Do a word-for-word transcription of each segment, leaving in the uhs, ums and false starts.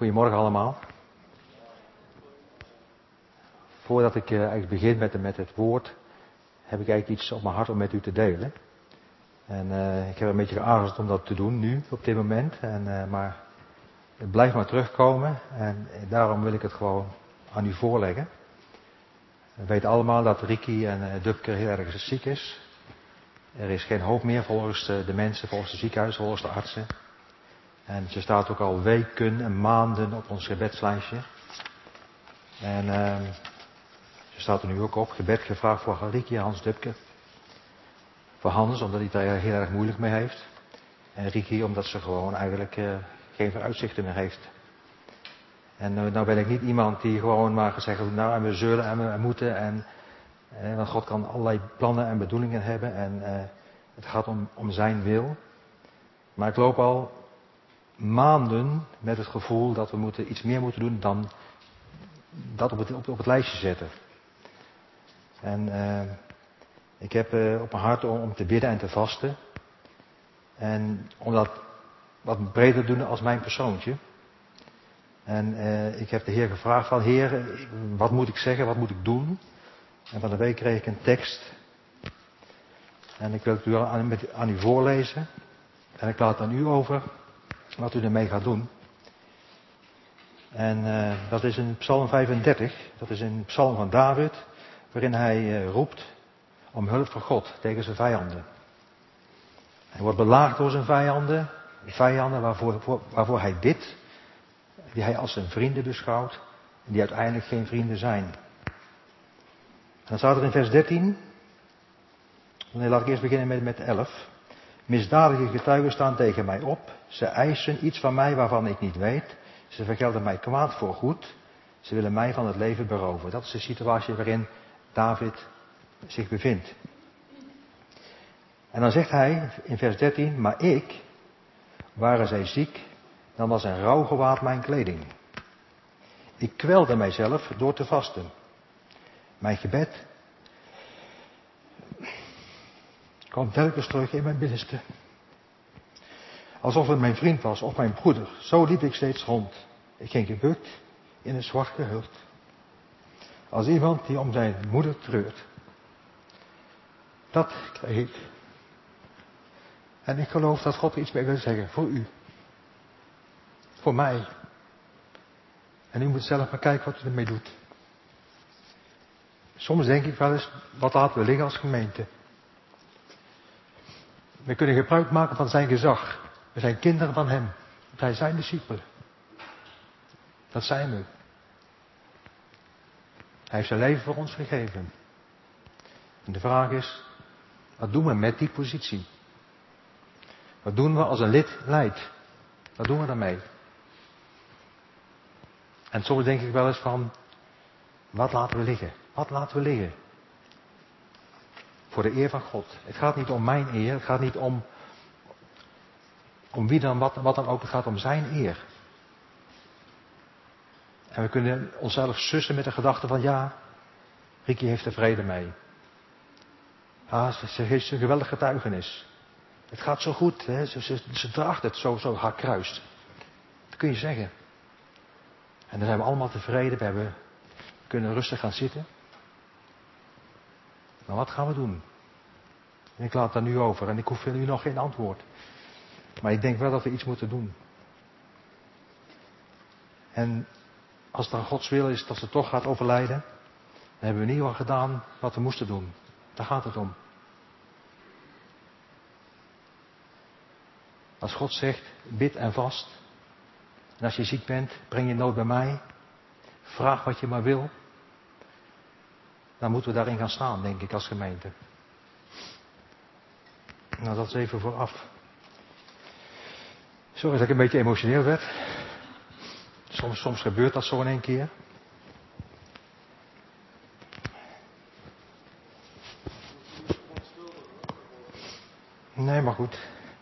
Goedemorgen allemaal. Voordat ik uh, eigenlijk begin met, met het woord, heb ik eigenlijk iets op mijn hart om met u te delen. En uh, ik heb een beetje geaarzeld om dat te doen nu, op dit moment. En, uh, maar het blijft maar terugkomen en daarom wil ik het gewoon aan u voorleggen. We weten allemaal dat Ricky en uh, Dupke heel erg ziek is. Er is geen hoop meer volgens de, de mensen, volgens het ziekenhuis, volgens de artsen. En ze staat ook al weken en maanden op ons gebedslijstje. En uh, ze staat er nu ook op, gebed gevraagd voor Ricky en Hans Dupke. Voor Hans, omdat hij het er heel erg moeilijk mee heeft. En Ricky, omdat ze gewoon eigenlijk uh, geen vooruitzichten meer heeft. En uh, nou ben ik niet iemand die gewoon maar gezegd heeft, nou en we zullen en we moeten. En, uh, want God kan allerlei plannen en bedoelingen hebben. En uh, het gaat om, om zijn wil. Maar ik loop al maanden met het gevoel dat we moeten, iets meer moeten doen dan dat op het, op, op het lijstje zetten. En uh, ik heb uh, op mijn hart om, om te bidden en te vasten. En om dat wat breder te doen als mijn persoontje. En uh, ik heb de Heer gevraagd van Heer, wat moet ik zeggen, wat moet ik doen? En van de week kreeg ik een tekst. En ik wil het u aan, met, aan u voorlezen. En ik laat het aan u over wat u ermee gaat doen. En uh, dat is in Psalm vijfendertig. Dat is een psalm van David. Waarin hij uh, roept om hulp van God tegen zijn vijanden. Hij wordt belaagd door zijn vijanden. Vijanden waarvoor, voor, waarvoor hij bidt. Die hij als zijn vrienden beschouwt. En die uiteindelijk geen vrienden zijn. En dan staat er in vers dertien. Nee, laat ik eerst beginnen met, met elf. Misdadige getuigen staan tegen mij op. Ze eisen iets van mij waarvan ik niet weet. Ze vergelden mij kwaad voor goed. Ze willen mij van het leven beroven. Dat is de situatie waarin David zich bevindt. En dan zegt hij in vers dertien. Maar ik, waren zij ziek, dan was een rouwgewaad mijn kleding. Ik kwelde mijzelf door te vasten. Mijn gebed kwam telkens terug in mijn binnenste. Alsof het mijn vriend was of mijn broeder. Zo liep ik steeds rond. Ik ging gebukt in een zwart gehuld. Als iemand die om zijn moeder treurt. Dat kreeg ik. En ik geloof dat God er iets mee wil zeggen. Voor u. Voor mij. En u moet zelf maar kijken wat u ermee doet. Soms denk ik wel eens, wat laten we liggen als gemeente? We kunnen gebruik maken van zijn gezag. We zijn kinderen van hem. Wij zijn discipelen. Dat zijn we. Hij heeft zijn leven voor ons gegeven. En de vraag is, wat doen we met die positie? Wat doen we als een lid leidt? Wat doen we daarmee? En soms denk ik wel eens van, wat laten we liggen? Wat laten we liggen? Voor de eer van God. Het gaat niet om mijn eer. Het gaat niet om, om wie dan, wat, wat dan ook. Het gaat om zijn eer. En we kunnen onszelf sussen met de gedachte van, ja, Ricky heeft er vrede mee. Ja, ze, ze heeft een geweldig getuigenis. Het gaat zo goed, hè? Ze, ze, ze draagt het zo, zo haar kruist. Dat kun je zeggen. En dan zijn we allemaal tevreden. We, hebben, we kunnen rustig gaan zitten. Maar wat gaan we doen? En ik laat daar nu over. En ik hoef van u nog geen antwoord. Maar ik denk wel dat we iets moeten doen. En als het dan Gods wil is dat ze toch gaat overlijden. Dan hebben we in ieder geval gedaan wat we moesten doen. Daar gaat het om. Als God zegt, bid en vast. En als je ziek bent, breng je nood bij mij. Vraag wat je maar wil. Dan moeten we daarin gaan staan, denk ik, als gemeente. Nou, dat is even vooraf. Sorry dat ik een beetje emotioneel werd. Soms, soms gebeurt dat zo in één keer. Nee, maar goed.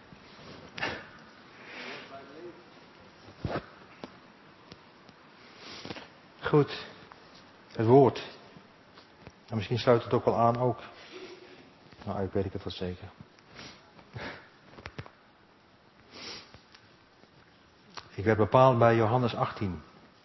Goed. Het woord. En misschien sluit het ook wel aan ook. Nou, ik weet ik het wel zeker. Ik Ik werd bepaald bij Johannes achttien.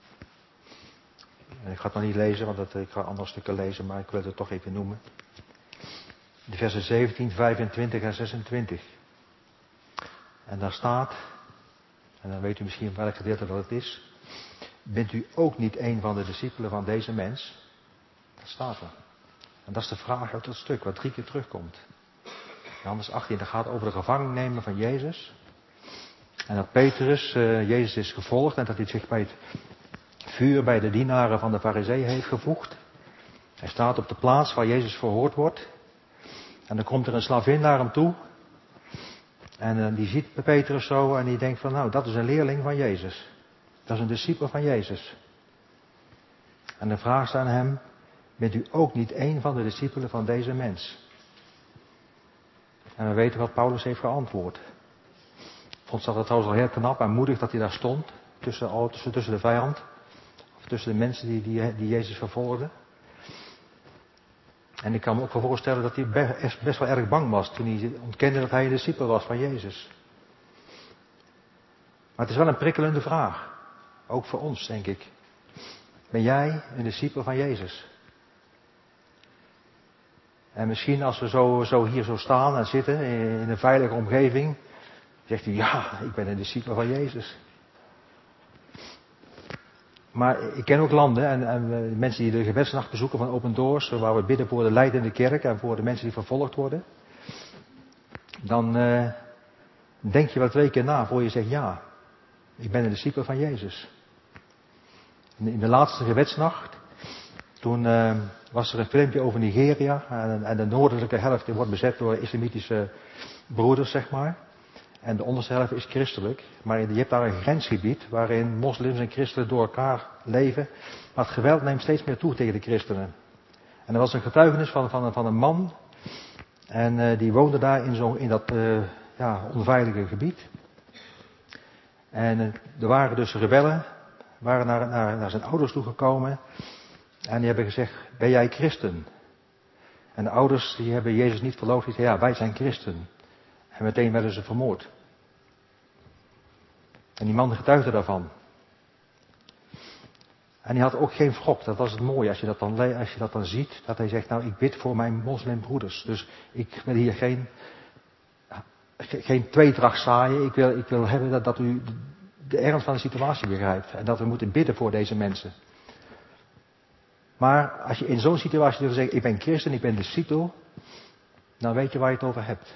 En ik ga het nog niet lezen, want dat, ik ga andere stukken lezen, maar ik wil het toch even noemen. De versen zeventien, vijfentwintig en zesentwintig. En daar staat, en dan weet u misschien welk gedeelte dat het is. Bent u ook niet een van de discipelen van deze mens? Dat staat er. En dat is de vraag uit dat stuk, wat drie keer terugkomt. Johannes achttien, dat gaat over de gevangen nemen van Jezus. En dat Petrus, uh, Jezus is gevolgd en dat hij zich bij het vuur bij de dienaren van de Farizeeën heeft gevoegd. Hij staat op de plaats waar Jezus verhoord wordt. En dan komt er een slavin naar hem toe. En uh, die ziet Petrus zo en die denkt van nou, dat is een leerling van Jezus. Dat is een discipel van Jezus. En dan vraagt ze aan hem, bent u ook niet een van de discipelen van deze mens? En we weten wat Paulus heeft geantwoord. Ik vond dat trouwens al heel knap en moedig dat hij daar stond. Tussen, tussen, tussen de vijand. Of tussen de mensen die, die, die Jezus vervolgden. En ik kan me ook wel voorstellen dat hij best, best wel erg bang was. Toen hij ontkende dat hij een discipel was van Jezus. Maar het is wel een prikkelende vraag. Ook voor ons, denk ik. Ben jij een discipel van Jezus? En misschien als we zo, zo hier zo staan en zitten in een veilige omgeving. Zegt u, ja, ik ben een discipel van Jezus. Maar ik ken ook landen en, en mensen die de gebedsnacht bezoeken van Open Doors, waar we bidden voor de leidende kerk en voor de mensen die vervolgd worden. Dan uh, denk je wel twee keer na voor je zegt, ja, ik ben een discipel van Jezus. In de laatste gebedsnacht, toen uh, was er een filmpje over Nigeria en, en de noordelijke helft wordt bezet door islamitische broeders, zeg maar. En de onderste helft is christelijk. Maar je hebt daar een grensgebied waarin moslims en christenen door elkaar leven. Maar het geweld neemt steeds meer toe tegen de christenen. En er was een getuigenis van, van, van een man. En uh, die woonde daar in, zo, in dat uh, ja, onveilige gebied. En uh, er waren dus rebellen. Waren naar, naar, naar zijn ouders toegekomen. En die hebben gezegd, ben jij christen? En de ouders die hebben Jezus niet geloofd. Die zeiden, ja, wij zijn christen. En meteen werden ze vermoord. En die man getuigde daarvan. En hij had ook geen wrok. Dat was het mooie als je dat dan, als je dat dan ziet. Dat hij zegt, nou ik bid voor mijn moslimbroeders. Dus ik wil hier geen, geen tweedracht zaaien. Ik wil, ik wil hebben dat, dat u de ernst van de situatie begrijpt. En dat we moeten bidden voor deze mensen. Maar als je in zo'n situatie wil zeggen, ik ben christen, ik ben discipel. Dan weet je waar je het over hebt.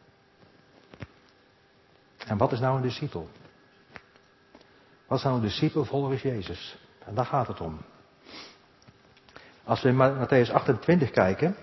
En wat is nou een discipel? Wat is nou een discipel volgens Jezus? En daar gaat het om. Als we in Matthäus achtentwintig kijken.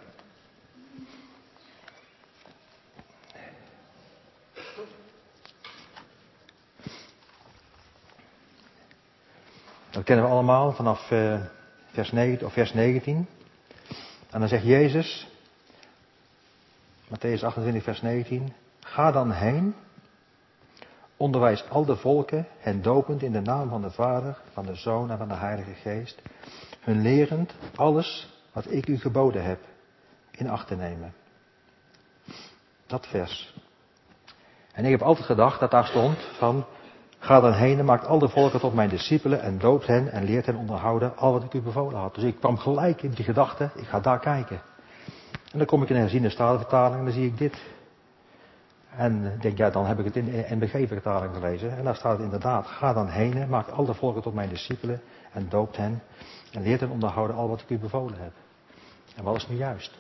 Dat kennen we allemaal vanaf uh, vers, negen, of vers negentien. En dan zegt Jezus, Matthäus achtentwintig vers negentien. Ga dan heen, onderwijs al de volken, hen dopend in de naam van de Vader, van de Zoon en van de Heilige Geest. Hun lerend alles wat ik u geboden heb in acht te nemen. Dat vers. En ik heb altijd gedacht dat daar stond van, ga dan heen en maakt al de volken tot mijn discipelen en doopt hen en leert hen onderhouden al wat ik u bevolen had. Dus ik kwam gelijk in die gedachte, ik ga daar kijken. En dan kom ik in een herziene statenvertaling en dan zie ik dit. En ik denk, ja, dan heb ik het in de N B G-vertaling gelezen. En daar staat het inderdaad, ga dan heen, maakt al de volken tot mijn discipelen en doopt hen en leert hen onderhouden al wat ik u bevolen heb. En wat is nu juist?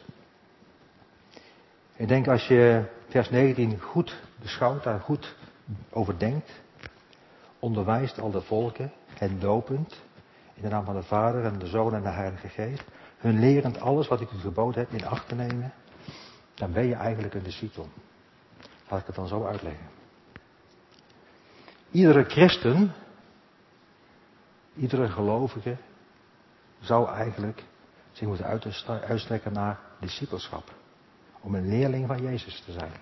Ik denk als je vers negentien goed beschouwt, daar goed over denkt, onderwijst al de volken, hen dopend, in de naam van de Vader en de Zoon en de Heilige Geest, hun lerend alles wat ik u geboden heb in acht te nemen, dan ben je eigenlijk een discipel. Laat ik het dan zo uitleggen. Iedere christen, iedere gelovige, zou eigenlijk zich moeten uitstrekken naar discipelschap. Om een leerling van Jezus te zijn.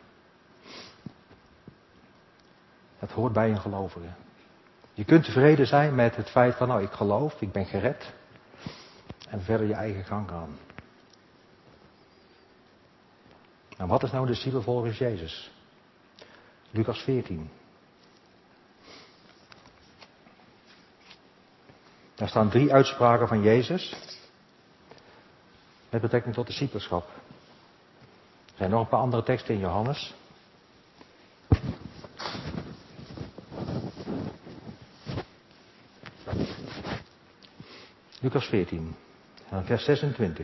Dat hoort bij een gelovige. Je kunt tevreden zijn met het feit van, nou ik geloof, ik ben gered. En verder je eigen gang gaan. Nou, wat is nou een discipel volgens Jezus? Lucas veertien. Daar staan drie uitspraken van Jezus met betrekking tot discipelschap. Er zijn nog een paar andere teksten in Johannes. Lucas veertien, vers zesentwintig.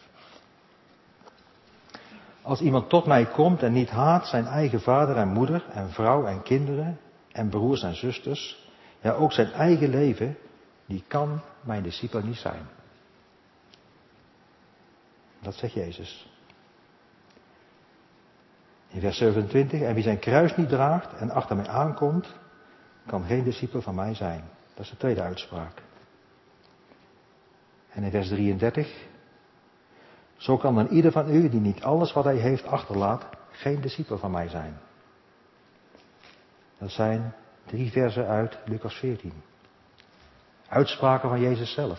Als iemand tot mij komt en niet haat zijn eigen vader en moeder en vrouw en kinderen en broers en zusters, ja ook zijn eigen leven, die kan mijn discipel niet zijn. Dat zegt Jezus. In vers zevenentwintig, en wie zijn kruis niet draagt en achter mij aankomt, kan geen discipel van mij zijn. Dat is de tweede uitspraak. En in vers drieëndertig, zo kan dan ieder van u die niet alles wat hij heeft achterlaat, geen discipel van mij zijn. Dat zijn drie versen uit Lucas veertien. Uitspraken van Jezus zelf.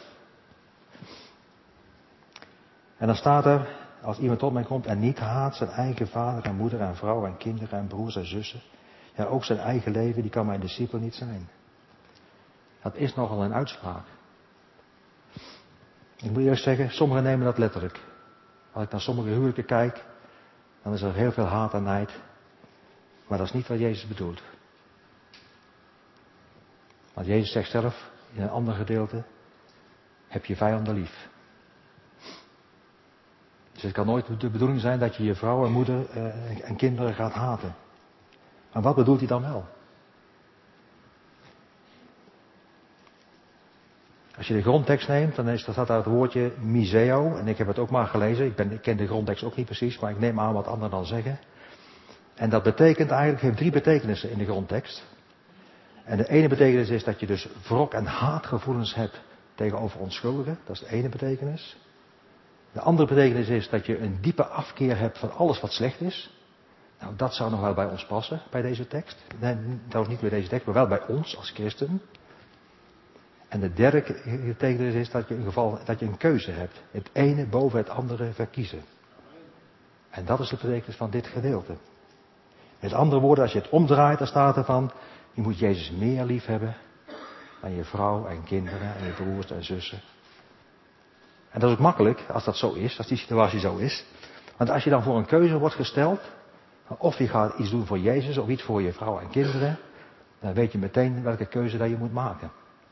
En dan staat er, als iemand tot mij komt en niet haat zijn eigen vader en moeder en vrouw en kinderen en broers en zussen, ja ook zijn eigen leven, die kan mijn discipel niet zijn. Dat is nogal een uitspraak. Ik moet eerst zeggen, sommigen nemen dat letterlijk. Als ik naar sommige huwelijken kijk, dan is er heel veel haat en nijd. Maar dat is niet wat Jezus bedoelt. Want Jezus zegt zelf in een ander gedeelte, heb je vijanden lief. Dus het kan nooit de bedoeling zijn dat je je vrouw en moeder eh, en kinderen gaat haten. Maar wat bedoelt hij dan wel? Als je de grondtekst neemt, dan is, dan staat daar het woordje miseo. En ik heb het ook maar gelezen. Ik, ben, ik ken de grondtekst ook niet precies, maar ik neem aan wat anderen dan zeggen. En dat betekent eigenlijk, heeft drie betekenissen in de grondtekst. En de ene betekenis is dat je dus wrok en haatgevoelens hebt tegenover onschuldigen. Dat is de ene betekenis. De andere betekenis is dat je een diepe afkeer hebt van alles wat slecht is. Nou, dat zou nog wel bij ons passen, bij deze tekst. Nee, trouwens niet bij deze tekst, maar wel bij ons als christen. En de derde betekenis is dat je, in geval, dat je een keuze hebt. Het ene boven het andere verkiezen. En dat is de betekenis van dit gedeelte. Met andere woorden, als je het omdraait, dan staat er van, je moet Jezus meer lief hebben dan je vrouw en kinderen en je broers en zussen. En dat is ook makkelijk als dat zo is, als die situatie zo is. Want als je dan voor een keuze wordt gesteld, of je gaat iets doen voor Jezus of iets voor je vrouw en kinderen, dan weet je meteen welke keuze dat je moet maken.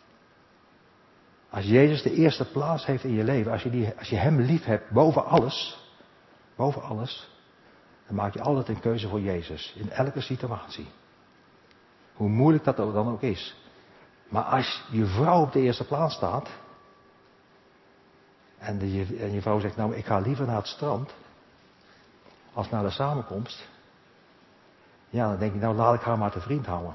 Als Jezus de eerste plaats heeft in je leven, als je, die, als je Hem lief hebt boven alles, boven alles, dan maak je altijd een keuze voor Jezus, in elke situatie. Hoe moeilijk dat dan ook is. Maar als je vrouw op de eerste plaats staat, en, de, en je vrouw zegt, nou ik ga liever naar het strand, als naar de samenkomst, ja dan denk je, nou laat ik haar maar te vriend houden.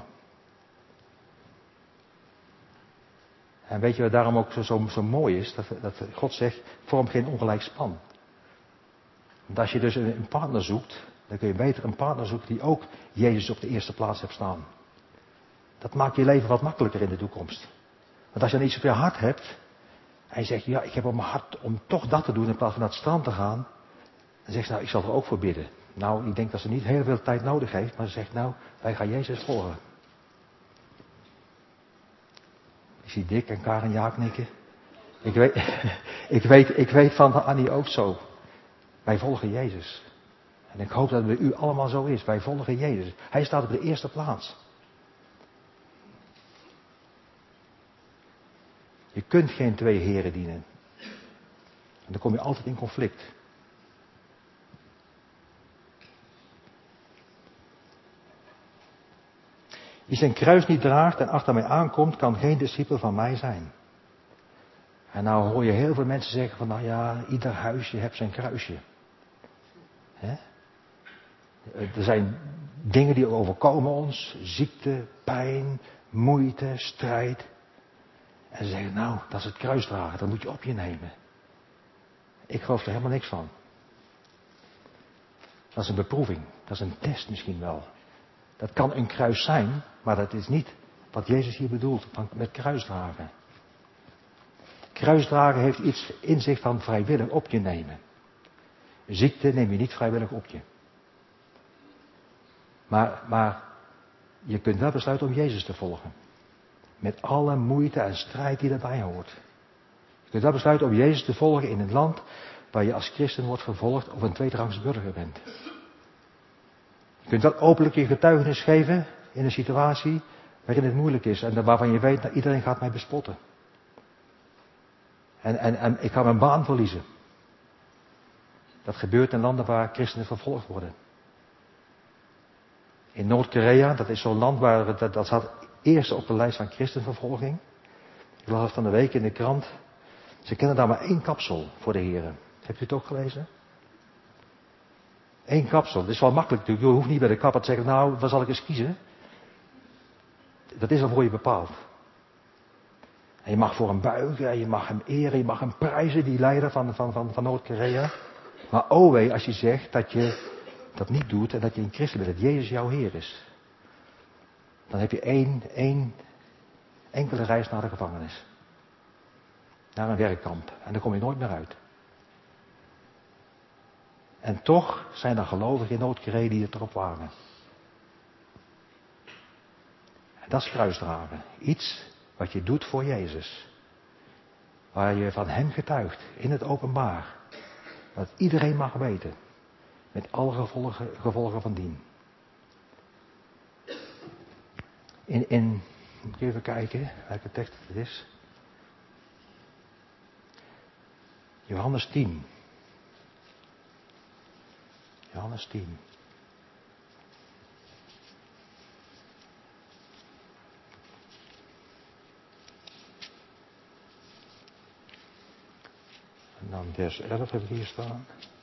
En weet je wat daarom ook zo, zo, zo mooi is? Dat, dat God zegt, vorm geen ongelijk span. Want als je dus een, een partner zoekt, dan kun je beter een partner zoeken die ook Jezus op de eerste plaats hebt staan. Dat maakt je leven wat makkelijker in de toekomst. Want als je dan iets op je hart hebt, en je zegt, ja ik heb op mijn hart om toch dat te doen in plaats van naar het strand te gaan. Dan zegt ze, nou ik zal er ook voor bidden. Nou, ik denk dat ze niet heel veel tijd nodig heeft, maar ze zegt, nou wij gaan Jezus volgen. Ik zie Dick en Karen ja knikken. Ik weet, ik, weet, ik weet van Annie ook zo. Wij volgen Jezus. En ik hoop dat het bij u allemaal zo is. Wij volgen Jezus. Hij staat op de eerste plaats. Je kunt geen twee heren dienen. En dan kom je altijd in conflict. Wie zijn kruis niet draagt en achter mij aankomt, kan geen discipel van mij zijn. En nou hoor je heel veel mensen zeggen van, nou ja, ieder huisje heeft zijn kruisje. He? Er zijn dingen die overkomen ons, ziekte, pijn, moeite, strijd. En ze zeggen, nou, dat is het kruisdragen, dat moet je op je nemen. Ik geloof er helemaal niks van. Dat is een beproeving, dat is een test misschien wel. Dat kan een kruis zijn, maar dat is niet wat Jezus hier bedoelt met kruisdragen. Kruisdragen heeft iets in zich van vrijwillig op je nemen. Ziekte neem je niet vrijwillig op je. Maar, maar je kunt wel besluiten om Jezus te volgen. Met alle moeite en strijd die daarbij hoort. Je kunt wel besluiten om Jezus te volgen in een land waar je als christen wordt vervolgd of een tweederangs burger bent. Je kunt wel openlijk je getuigenis geven in een situatie waarin het moeilijk is en waarvan je weet dat iedereen gaat mij bespotten. En, en, en ik ga mijn baan verliezen. Dat gebeurt in landen waar christenen vervolgd worden. In Noord-Korea, dat is zo'n land waar dat, dat staat eerst op de lijst van christenvervolging. Ik las het van de week in de krant. Ze kennen daar maar één kapsel voor de heren. Hebt u het ook gelezen? Eén kapsel. Dat is wel makkelijk natuurlijk. Je hoeft niet bij de kapper te zeggen, nou, waar zal ik eens kiezen? Dat is al voor je bepaald. En je mag voor hem buigen, en je mag hem eren, je mag hem prijzen, die leider van, van, van, van Noord-Korea. Maar oh wee, als je zegt dat je dat niet doet en dat je een christen bent, dat Jezus jouw Heer is. Dan heb je één, één enkele reis naar de gevangenis. Naar een werkkamp. En daar kom je nooit meer uit. En toch zijn er gelovigen in Noord-Korea die het erop waren. En dat is kruisdragen. Iets wat je doet voor Jezus. Waar je van hem getuigt. In het openbaar. Dat iedereen mag weten. Met alle gevolgen, gevolgen van dien. In, in, moet ik even kijken welke tekst het is. Johannes tien. Johannes tien. En dan vers elf heb ik hier staan.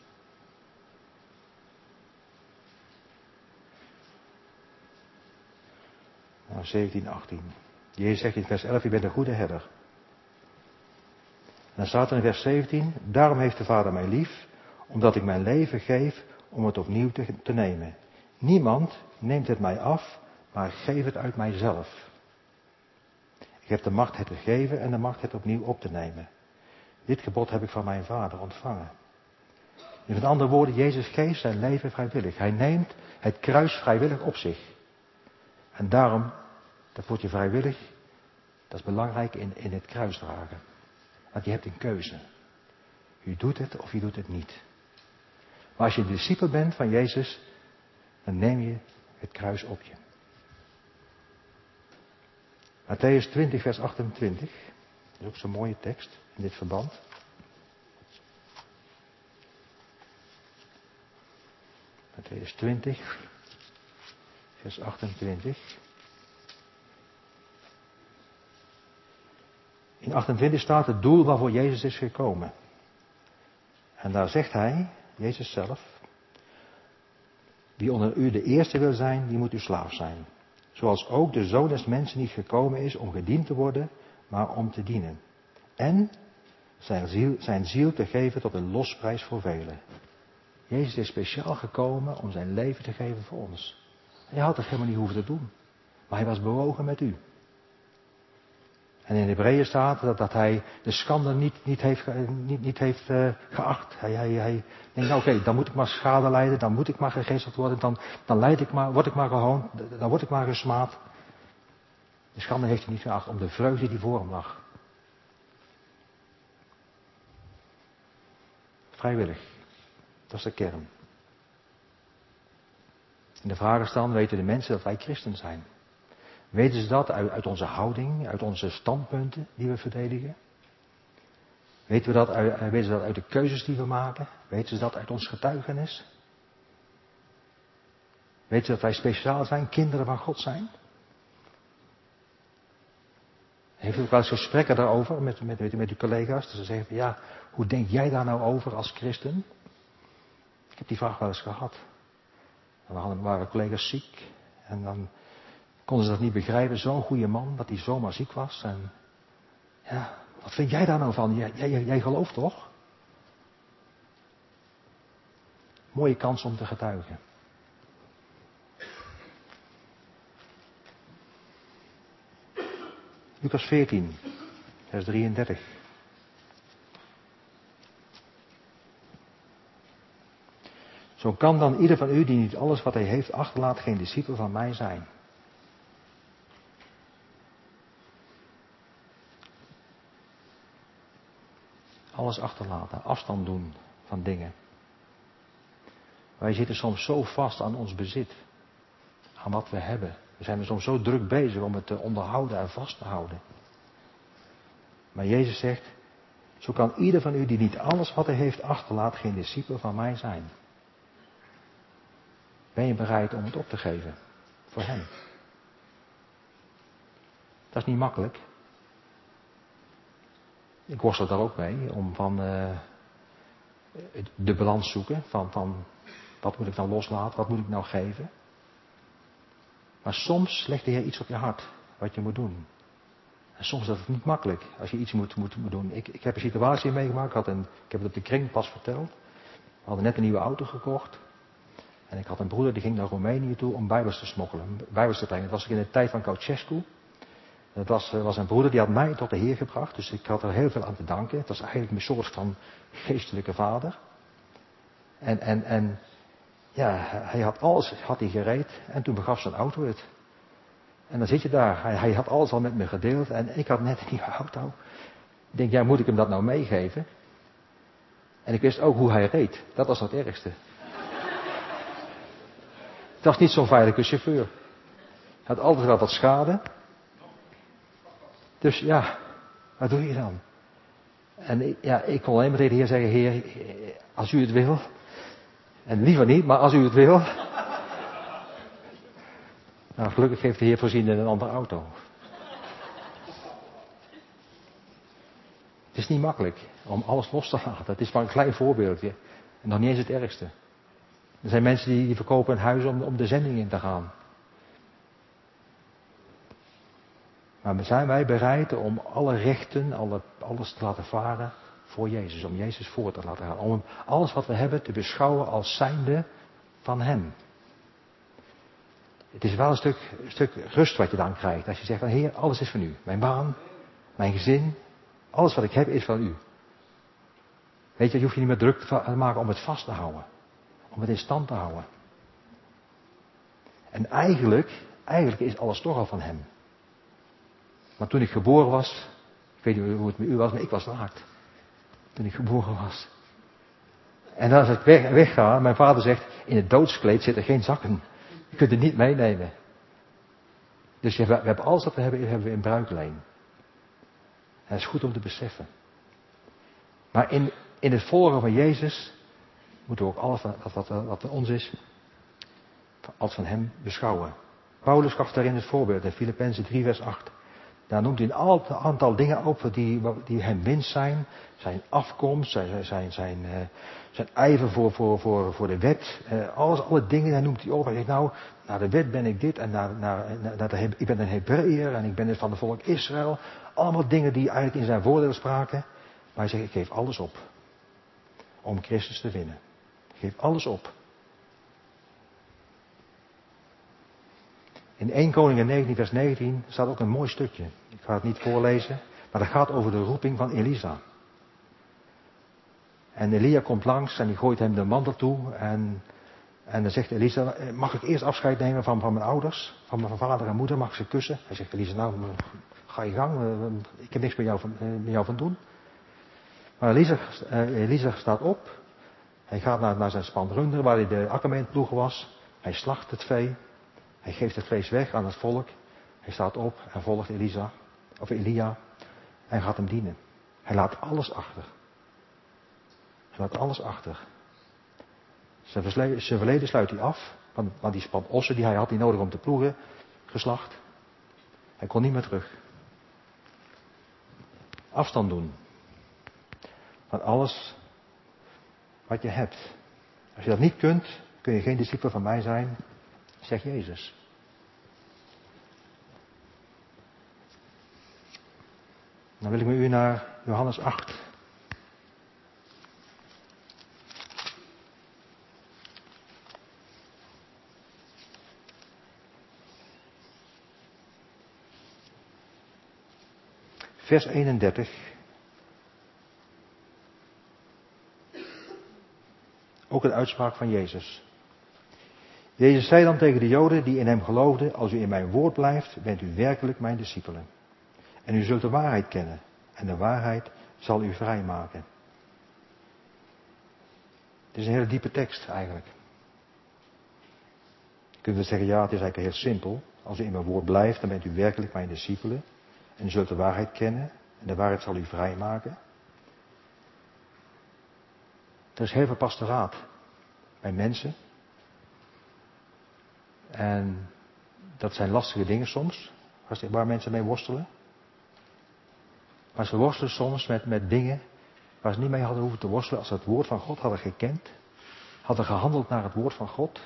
Nou, zeventien, achttien. Jezus zegt in vers elf, je bent een goede herder. En dan staat er in vers zeventien, daarom heeft de Vader mij lief, omdat ik mijn leven geef om het opnieuw te, te nemen. Niemand neemt het mij af, maar ik geef het uit mijzelf. Ik heb de macht het te geven en de macht het opnieuw op te nemen. Dit gebod heb ik van mijn Vader ontvangen. In andere woorden, Jezus geeft zijn leven vrijwillig. Hij neemt het kruis vrijwillig op zich. En daarom, dat wordt je vrijwillig, dat is belangrijk in, in het kruisdragen. Want je hebt een keuze. Je doet het of je doet het niet. Maar als je een discipel bent van Jezus, dan neem je het kruis op je. Matthäus twintig, vers achtentwintig. Dat is ook zo'n mooie tekst in dit verband. Matthäus twintig, vers achtentwintig. In achtentwintig staat het doel waarvoor Jezus is gekomen. En daar zegt hij, Jezus zelf, wie onder u de eerste wil zijn, die moet uw slaaf zijn. Zoals ook de Zoon des Mensen niet gekomen is om gediend te worden, maar om te dienen. En zijn ziel, zijn ziel te geven tot een losprijs voor velen. Jezus is speciaal gekomen om zijn leven te geven voor ons. Hij had het helemaal niet hoeven te doen. Maar hij was bewogen met u. En in Hebreeën staat dat, dat hij de schande niet, niet heeft, niet, niet heeft uh, geacht. Hij, hij, hij denkt, nou oké, okay, dan moet ik maar schade lijden, dan moet ik maar gegezeld worden, dan, dan leid ik maar, word ik maar gehoond, dan word ik maar gesmaad. De schande heeft hij niet geacht om de vreugde die voor hem lag. Vrijwillig. Dat is de kern. En de vraag is dan, weten de mensen dat wij christen zijn? Weten ze dat uit, uit onze houding, uit onze standpunten die we verdedigen? Weten, we dat uit, weten ze dat uit de keuzes die we maken? Weten ze dat uit ons getuigenis? Weten ze dat wij speciaal zijn, kinderen van God zijn? Heeft u ook wel eens gesprekken daarover met, met, met, met uw collega's? Dus ze zeggen van ja, hoe denk jij daar nou over als christen? Ik heb die vraag wel eens gehad. Dan waren collega's ziek en dan konden ze dat niet begrijpen. Zo'n goede man, dat hij zomaar ziek was. En ja, wat vind jij daar nou van? Jij, jij, jij gelooft toch? Mooie kans om te getuigen. Lucas veertien, vers drieëndertig. Zo kan dan ieder van u die niet alles wat hij heeft achterlaat geen discipel van mij zijn. Alles achterlaten, afstand doen van dingen. Wij zitten soms zo vast aan ons bezit. Aan wat we hebben. We zijn er soms zo druk bezig om het te onderhouden en vast te houden. Maar Jezus zegt, zo kan ieder van u die niet alles wat hij heeft achterlaat geen discipel van mij zijn. Ben je bereid om het op te geven voor hem? Dat is niet makkelijk. Ik worstel daar ook mee om van uh, de balans zoeken van, van wat moet ik nou loslaten, wat moet ik nou geven. Maar soms legt de Heer iets op je hart wat je moet doen. En soms is dat niet makkelijk als je iets moet, moet, moet doen. Ik, ik heb een situatie meegemaakt, ik, had een, ik heb het op de kring pas verteld. We hadden net een nieuwe auto gekocht. En ik had een broeder die ging naar Roemenië toe om bijbels te smokkelen, bijbels te brengen. Dat was in de tijd van Ceausescu. Dat was, was een broeder die had mij tot de Heer gebracht, dus ik had er heel veel aan te danken. Het was eigenlijk een soort van geestelijke vader. En, en, en ja, hij had alles had hij gereed en toen begaf zijn auto het. En dan zit je daar, hij, hij had alles al met me gedeeld en ik had net een nieuwe auto. Ik denk, ja, moet ik hem dat nou meegeven? En ik wist ook hoe hij reed, dat was het ergste. Het was niet zo'n veilige chauffeur. Hij had altijd wel wat schade. Dus ja, wat doe je dan? En ja, ik kon alleen maar tegen de Heer zeggen, Heer, als u het wil. En liever niet, maar als u het wil. Nou, gelukkig heeft de Heer voorzien in een andere auto. Het is niet makkelijk om alles los te laten. Het is maar een klein voorbeeldje. En nog niet eens het ergste. Er zijn mensen die, die verkopen een huis om, om de zending in te gaan. Maar zijn wij bereid om alle rechten, alle, alles te laten varen voor Jezus. Om Jezus voor te laten gaan. Om alles wat we hebben te beschouwen als zijnde van Hem. Het is wel een stuk, een stuk rust wat je dan krijgt. Als je zegt van Heer, alles is van u. Mijn baan, mijn gezin, alles wat ik heb is van u. Weet je, je hoeft je niet meer druk te maken om het vast te houden. Om het in stand te houden. En eigenlijk, eigenlijk is alles toch al van Hem. Maar toen ik geboren was, ik weet niet hoe het met u was, maar ik was naakt. Toen ik geboren was. En als ik weg, wegga, mijn vader zegt, in het doodskleed zitten geen zakken. Je kunt het niet meenemen. Dus we hebben alles wat we hebben, hebben we in bruikleen. En dat is goed om te beseffen. Maar in, in het volgen van Jezus moeten we ook alles wat, wat, wat van ons is, als van Hem beschouwen. Paulus gaf daarin het voorbeeld in Filippenzen drie vers acht. Daar noemt hij een aantal dingen op die, die hem winst zijn. Zijn afkomst, zijn, zijn, zijn, uh, zijn ijver voor, voor, voor, voor de wet. Uh, alles, alle dingen, daar noemt hij op. Hij zegt nou, naar de wet ben ik dit en naar, naar, naar de, ik ben een Hebreeër en ik ben van het volk Israël. Allemaal dingen die eigenlijk in zijn voordeel spraken. Maar hij zegt, ik geef alles op. Om Christus te winnen. Ik geef alles op. In Eerste Koningen negentien vers negentien staat ook een mooi stukje. Ik ga het niet voorlezen, maar dat gaat over de roeping van Elisa. En Elia komt langs en die gooit hem de mantel toe. En, en dan zegt Elisa, mag ik eerst afscheid nemen van, van mijn ouders? Van mijn vader en moeder, mag ik ze kussen? Hij zegt, Elisa, nou, ga je gang. Ik heb niks met jou van, met jou van doen. Maar Elisa, Elisa staat op. Hij gaat naar, naar zijn span runderen waar hij de akker mee aan het ploegen was. Hij slacht het vee. Hij geeft het vlees weg aan het volk. Hij staat op en volgt Elisa, of Elia. En gaat hem dienen. Hij laat alles achter. Hij laat alles achter. Zijn verleden sluit hij af. Want, want die span ossen die hij had, die nodig om te ploegen, geslacht. Hij kon niet meer terug. Afstand doen. Van alles wat je hebt. Als je dat niet kunt, kun je geen discipel van mij zijn. Zegt Jezus. Dan wil ik met u naar Johannes acht. Vers eenendertig. Ook een uitspraak van Jezus. Jezus zei dan tegen de Joden die in hem geloofden, als u in mijn woord blijft, bent u werkelijk mijn discipelen. En u zult de waarheid kennen. En de waarheid zal u vrijmaken. Het is een hele diepe tekst eigenlijk. Je kunt wel zeggen, ja, het is eigenlijk heel simpel. Als u in mijn woord blijft, dan bent u werkelijk mijn discipelen. En u zult de waarheid kennen. En de waarheid zal u vrijmaken. Er is heel veel pastoraat bij mensen. En dat zijn lastige dingen soms, waar mensen mee worstelen. Maar ze worstelen soms met, met dingen waar ze niet mee hadden hoeven te worstelen als ze het woord van God hadden gekend. Hadden gehandeld naar het woord van God.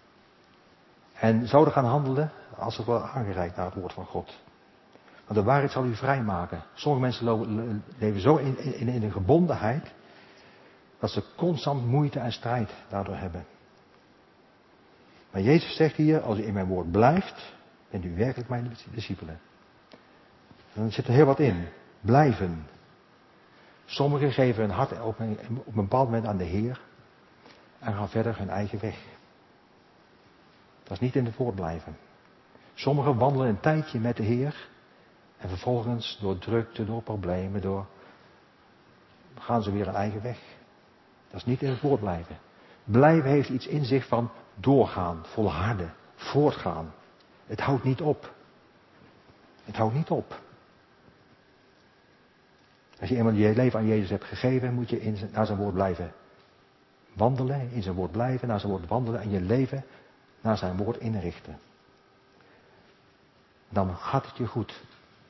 En zouden gaan handelen als ze wel aangereikt naar het woord van God. Want de waarheid zal u vrijmaken. Sommige mensen leven zo in, in, in een gebondenheid dat ze constant moeite en strijd daardoor hebben. Maar Jezus zegt hier, als u in mijn woord blijft, bent u werkelijk mijn discipelen. En dan zit er heel wat in. Blijven. Sommigen geven hun hart op een, op een bepaald moment aan de Heer en gaan verder hun eigen weg. Dat is niet in het woord blijven. Sommigen wandelen een tijdje met de Heer en vervolgens door drukte, door problemen, door gaan ze weer een eigen weg. Dat is niet in het woord blijven. Blijven heeft iets in zich van doorgaan, volharden, voortgaan. Het houdt niet op. Het houdt niet op. Als je eenmaal je leven aan Jezus hebt gegeven, moet je in zijn, naar zijn woord blijven wandelen, in zijn woord blijven, naar zijn woord wandelen en je leven naar zijn woord inrichten. Dan gaat het je goed.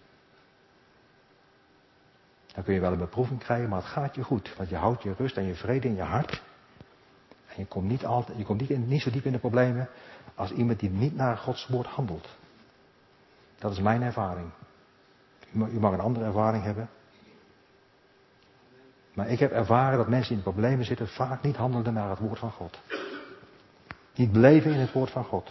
Dan kun je wel een beproeving krijgen, maar het gaat je goed. Want je houdt je rust en je vrede in je hart. En je komt niet, altijd, je komt niet, in, niet zo diep in de problemen als iemand die niet naar Gods woord handelt. Dat is mijn ervaring. U mag, u mag een andere ervaring hebben. Maar ik heb ervaren dat mensen die in de problemen zitten vaak niet handelden naar het woord van God. Niet bleven in het woord van God.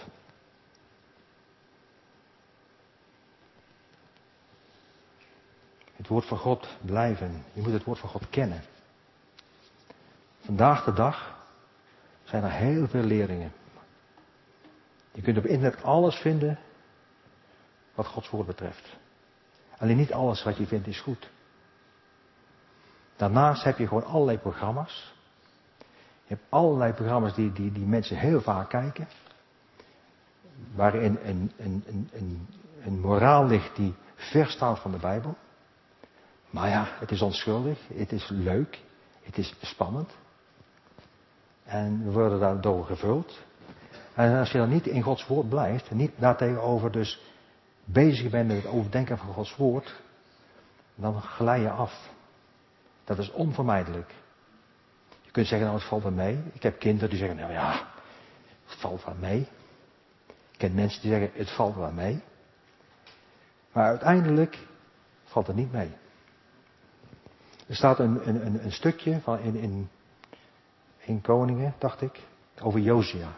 Het woord van God blijven. Je moet het woord van God kennen. Vandaag de dag zijn er heel veel leerlingen. Je kunt op internet alles vinden wat Gods woord betreft. Alleen niet alles wat je vindt is goed. Daarnaast heb je gewoon allerlei programma's. Je hebt allerlei programma's die, die, die mensen heel vaak kijken. Waarin een, een, een, een, een moraal ligt die ver staat van de Bijbel. Maar ja, het is onschuldig, het is leuk, het is spannend. En we worden daardoor gevuld. En als je dan niet in Gods woord blijft, en niet daartegenover dus bezig bent met het overdenken van Gods woord, dan glij je af. Dat is onvermijdelijk. Je kunt zeggen, nou het valt wel mee. Ik heb kinderen die zeggen, nou ja, het valt wel mee. Ik ken mensen die zeggen, het valt wel mee. Maar uiteindelijk valt het niet mee. Er staat een, een, een stukje van in, in, in Koningen, dacht ik, over Josia.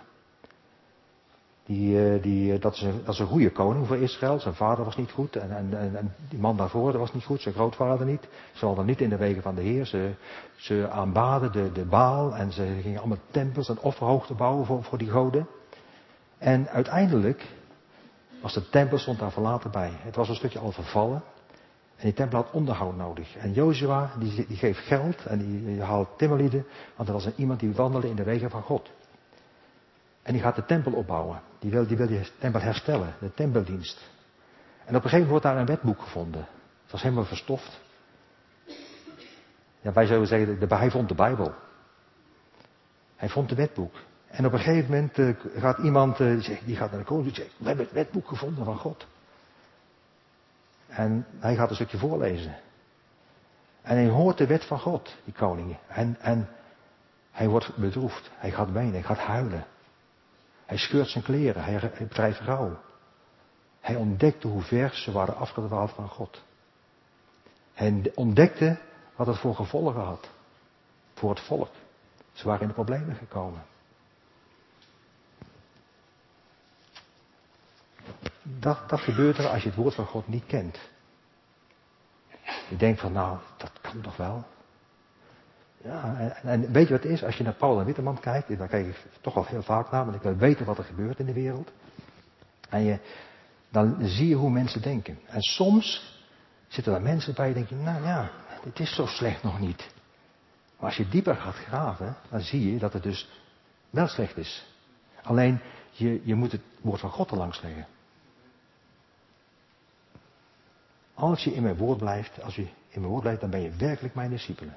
Die, die, dat, is een, dat is een goede koning voor Israël. Zijn vader was niet goed. En, en, en die man daarvoor was niet goed. Zijn grootvader niet. Ze hadden niet in de wegen van de Heer. Ze, ze aanbaden de, de Baal. En ze gingen allemaal tempels en offerhoogten bouwen voor, voor die goden. En uiteindelijk was de tempel stond daar verlaten bij. Het was een stukje al vervallen. En die tempel had onderhoud nodig. En Jozua die, die geeft geld. En die, die haalt timmerlieden. Want er was een, iemand die wandelde in de wegen van God. En die gaat de tempel opbouwen. Die wil, die wil die tempel herstellen. De tempeldienst. En op een gegeven moment wordt daar een wetboek gevonden. Het was helemaal verstoft. Ja, wij zouden zeggen, de, hij vond de Bijbel. Hij vond het wetboek. En op een gegeven moment uh, gaat iemand, uh, die, zegt, die gaat naar de koning en zegt, we hebben het wetboek gevonden van God. En hij gaat een stukje voorlezen. En hij hoort de wet van God, die koning. En, en hij wordt bedroefd. Hij gaat wenen, hij gaat huilen. Hij scheurt zijn kleren, hij, hij bedrijft rouw. Hij ontdekte hoe ver ze waren afgedwaald van God. Hij ontdekte wat het voor gevolgen had. Voor het volk. Ze waren in de problemen gekomen. Dat, dat gebeurt er als je het woord van God niet kent. Je denkt van nou, dat kan toch wel. Ja, en, en weet je wat het is? Als je naar Paul en Witteman kijkt, daar kijk ik toch al heel vaak naar, want ik wil weten wat er gebeurt in de wereld. En je, dan zie je hoe mensen denken. En soms zitten er mensen bij die denken, nou ja, dit is zo slecht nog niet. Maar als je dieper gaat graven, dan zie je dat het dus wel slecht is. Alleen, je, je moet het woord van God er langs leggen. Als je in mijn woord blijft, als je in mijn woord blijft, dan ben je werkelijk mijn discipelen.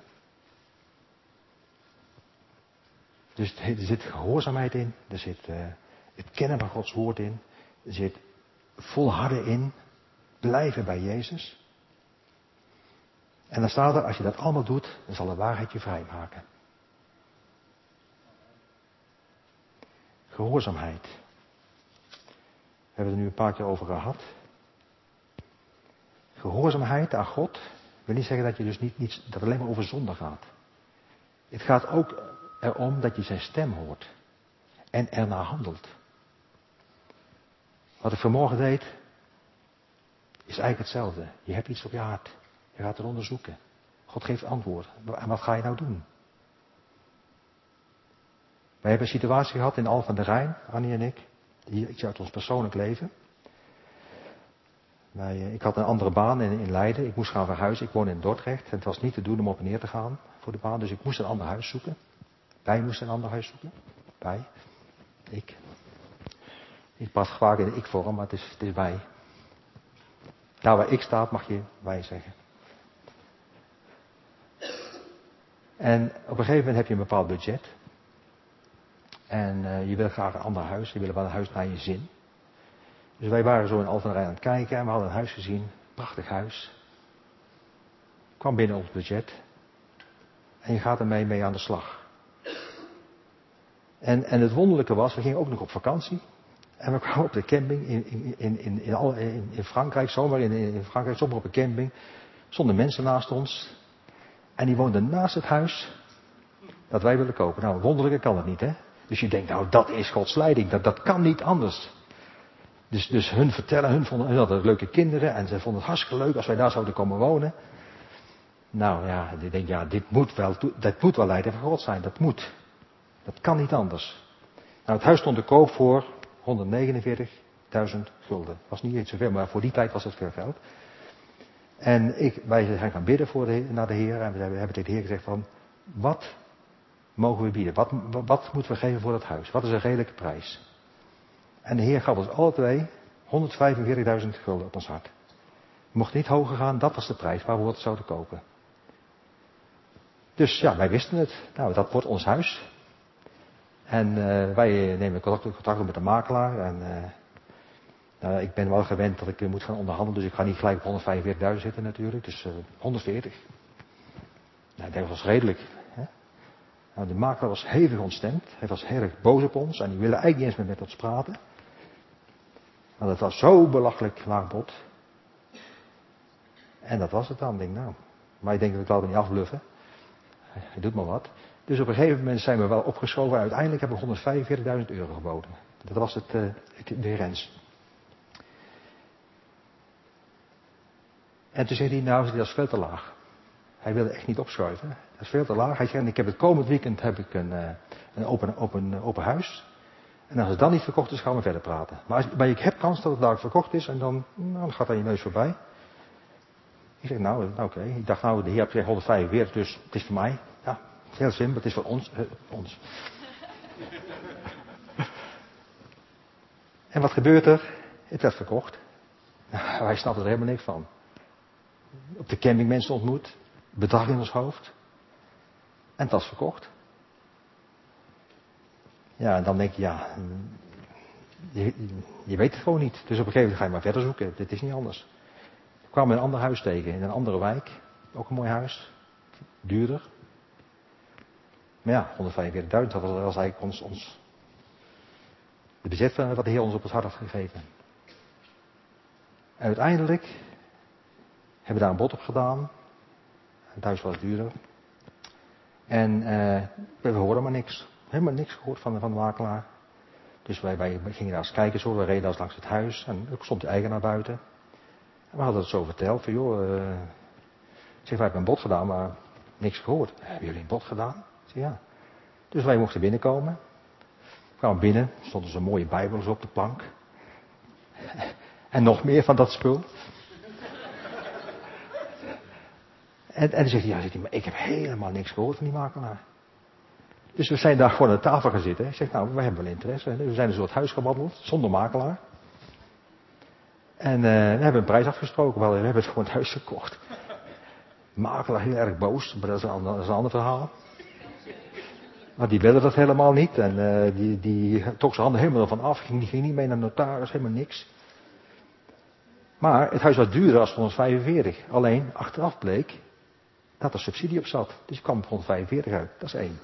Dus er zit gehoorzaamheid in, er zit uh, het kennen van Gods woord in, er zit volharden in, blijven bij Jezus. En dan staat er, als je dat allemaal doet, dan zal de waarheid je vrijmaken. Gehoorzaamheid. We hebben het er nu een paar keer over gehad. Gehoorzaamheid aan God wil niet zeggen dat je dus niet, niet dat het alleen maar over zonde gaat. Het gaat ook erom dat je zijn stem hoort en ernaar handelt. Wat ik vanmorgen deed, is eigenlijk hetzelfde. Je hebt iets op je hart. Je gaat het onderzoeken. God geeft antwoord. En wat ga je nou doen? Wij hebben een situatie gehad in Alphen aan de Rijn, Annie en ik. Iets uit ons persoonlijk leven. Wij, ik had een andere baan in, in Leiden. Ik moest gaan verhuizen. Ik woon in Dordrecht. En het was niet te doen om op en neer te gaan voor de baan. Dus ik moest een ander huis zoeken. Wij moesten een ander huis zoeken. Wij. Ik. Ik pas vaak in de ik-vorm, maar het is, het is wij. Nou, waar ik staat mag je wij zeggen. En op een gegeven moment heb je een bepaald budget. En uh, je wil graag een ander huis. Je wil wel een huis naar je zin. Dus wij waren zo in Alphen aan de Rijn aan het kijken. En we hadden een huis gezien. Prachtig huis. Kwam binnen ons budget. En je gaat ermee mee aan de slag. En, en het wonderlijke was, we gingen ook nog op vakantie. En we kwamen op de camping in, in, in, in, in, in, in Frankrijk, zomaar in, in Frankrijk, zomaar op een camping. Stonden mensen naast ons. En die woonden naast het huis dat wij willen kopen. Nou, wonderlijker kan het niet, hè? Dus je denkt, nou, dat is Gods leiding. Dat, dat kan niet anders. Dus, dus hun vertellen, hun, vonden, hun hadden leuke kinderen en ze vonden het hartstikke leuk als wij daar zouden komen wonen. Nou ja, ik denk, ja, dit moet wel, dat moet wel leiding van God zijn. Dat moet. Dat kan niet anders. Nou, het huis stond te koop voor honderdnegenenveertigduizend gulden. Was niet eens zoveel, maar voor die tijd was het veel geld. En ik, wij zijn gaan bidden voor de, naar de Heer. En we hebben tegen de Heer gezegd van, wat mogen we bieden? Wat, wat moeten we geven voor dat huis? Wat is een redelijke prijs? En de Heer gaf ons alle twee honderdvijfenveertigduizend gulden op ons hart. We mochten niet hoger gaan, dat was de prijs waar we het zouden kopen. Dus ja, wij wisten het. Nou, dat wordt ons huis. En uh, wij nemen contact, contact op met de makelaar. En uh, nou, ik ben wel gewend dat ik uh, moet gaan onderhandelen, dus ik ga niet gelijk op honderdvijfenveertigduizend zitten natuurlijk. Dus uh, honderdveertig. Nou, dat was redelijk. Hè? Nou, de makelaar was hevig ontstemd. Hij was heel erg boos op ons en die wilde eigenlijk niet eens meer met ons praten. Want het was zo belachelijk laag bod. En dat was het dan, denk ik nou. Maar ik denk dat ik wel niet afbluffen. Hij doet maar wat. Dus op een gegeven moment zijn we wel opgeschoven. Uiteindelijk hebben we honderdvijfenveertigduizend euro geboden. Dat was het, uh, de grens. En toen zei hij, nou, dat is veel te laag. Hij wilde echt niet opschuiven. Dat is veel te laag. Hij zei, ik heb het komend weekend heb ik een, uh, een open, open, open huis. En als het dan niet verkocht is, gaan we verder praten. Maar, als, maar ik heb kans dat het daar verkocht is en dan, nou, dan gaat dat je neus voorbij. Ik zeg, nou, nou oké. Okay. Ik dacht, nou, de Heer heeft gezegd honderdvijfenveertig, dus het is voor mij. Ja, heel simpel, het is voor ons. Uh, ons. En wat gebeurt er? Het werd verkocht. Nou, wij snapten er helemaal niks van. Op de camping mensen ontmoet. Bedrag in ons hoofd. En het was verkocht. Ja, en dan denk je, ja, je, je weet het gewoon niet. Dus op een gegeven moment ga je maar verder zoeken. Dit is niet anders. We kwamen een ander huis tegen, in een andere wijk. Ook een mooi huis. Duurder. Maar ja, honderdvijfenveertigduizend, dat was, was eigenlijk ons, ons de bezet van wat de Heer ons op het hart had gegeven. En uiteindelijk hebben we daar een bod op gedaan. Het huis was duurder. En uh, we hoorden maar niks. Helemaal niks gehoord van, van de makelaar. Dus wij, wij gingen daar eens kijken zo. We reden eens langs het huis. En er stond de eigenaar buiten. En we hadden het zo verteld. Van joh, uh, zeg, wij hebben een bod gedaan, maar niks gehoord. Hebben jullie een bod gedaan? Ik zeg, ja. Dus wij mochten binnenkomen. We kwamen binnen. Er stonden zo'n mooie bijbels op de plank. En nog meer van dat spul. En, en dan zegt hij, ja, zegt hij, maar ik heb helemaal niks gehoord van die makelaar. Dus we zijn daar gewoon aan de tafel gaan zitten. Ik zeg, nou, we hebben wel interesse. We zijn een soort huis gewandeld, zonder makelaar. En uh, we hebben een prijs afgesproken, we, hadden, we hebben het gewoon het huis gekocht. De makelaar heel erg boos, maar dat is een ander, dat is een ander verhaal. Maar die wilde dat helemaal niet. En uh, die, die trok zijn handen helemaal ervan af. Ging, die ging niet mee naar de notaris, helemaal niks. Maar het huis was duurder als honderdvijfenveertig. Alleen, achteraf bleek dat er subsidie op zat. Dus ik kwam op honderdvijfenveertig uit. Dat is één.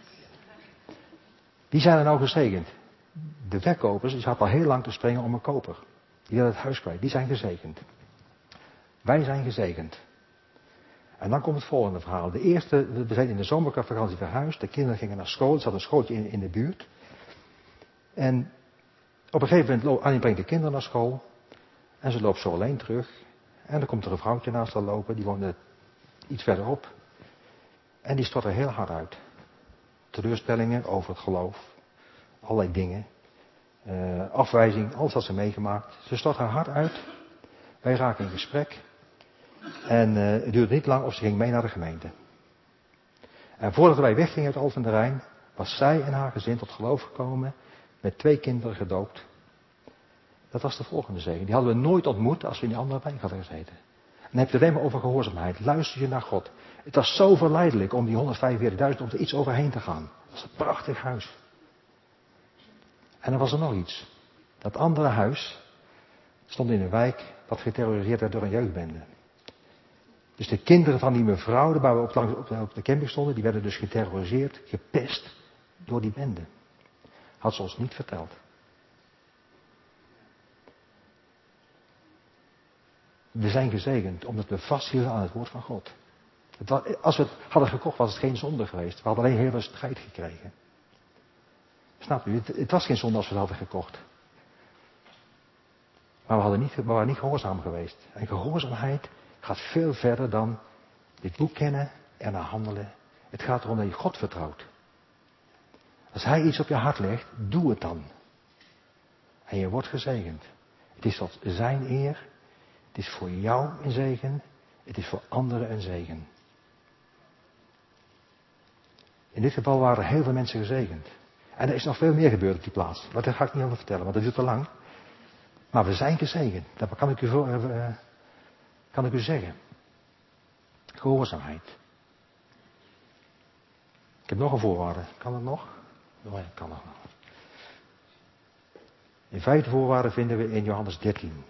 Wie zijn er nou gezegend? De verkopers, die zaten al heel lang te springen om een koper. Die wilden het huis kwijt. Die zijn gezegend. Wij zijn gezegend. En dan komt het volgende verhaal. De eerste, we zijn in de zomervakantie verhuisd. De kinderen gingen naar school. Er zat een schooltje in, in de buurt. En op een gegeven moment, Annie brengt de kinderen naar school. En ze loopt zo alleen terug. En dan komt er een vrouwtje naast haar lopen. Die woonde iets verderop. En die stort er heel hard uit. Teleurstellingen over het geloof. Allerlei dingen. Uh, afwijzing, alles wat ze meegemaakt. Ze stort haar hart uit. Wij raken in gesprek. En uh, het duurde niet lang of ze ging mee naar de gemeente. En voordat wij weggingen uit Alphen aan de Rijn, was zij en haar gezin tot geloof gekomen. Met twee kinderen gedoopt. Dat was de volgende zegen. Die hadden we nooit ontmoet als we in die andere wijk hadden gezeten. En dan heb je het alleen maar over gehoorzaamheid. Luister je naar God. Het was zo verleidelijk om die honderdvijfenveertigduizend om er iets overheen te gaan. Dat was een prachtig huis. En dan was er nog iets. Dat andere huis stond in een wijk dat geterroriseerd werd door een jeugdbende. Dus de kinderen van die mevrouw, waar we op, op, op de camping stonden, die werden dus geterroriseerd, gepest door die bende. Had ze ons niet verteld. We zijn gezegend omdat we vasthielden aan het woord van God. Het was, als we het hadden gekocht was het geen zonde geweest. We hadden alleen heel veel strijd gekregen. Snap u? Het, het was geen zonde als we het hadden gekocht. Maar we, hadden niet, we waren niet gehoorzaam geweest. En gehoorzaamheid gaat veel verder dan dit boek kennen en naar handelen. Het gaat erom dat je God vertrouwt. Als Hij iets op je hart legt, doe het dan. En je wordt gezegend. Het is tot zijn eer. Het is voor jou een zegen. Het is voor anderen een zegen. In dit geval waren er heel veel mensen gezegend. En er is nog veel meer gebeurd op die plaats. Maar dat ga ik niet over vertellen, want dat duurt te lang. Maar we zijn gezegend. Dat kan ik u, uh, kan ik u zeggen. Gehoorzaamheid. Ik heb nog een voorwaarde. Kan dat nog? Oh ja, kan dat nog. In vijfde voorwaarde vinden we in Johannes dertien.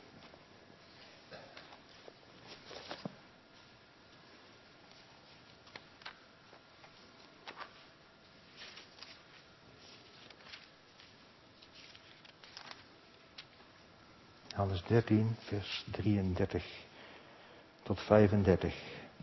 Johannes dertien, vers drieëndertig tot vijfendertig.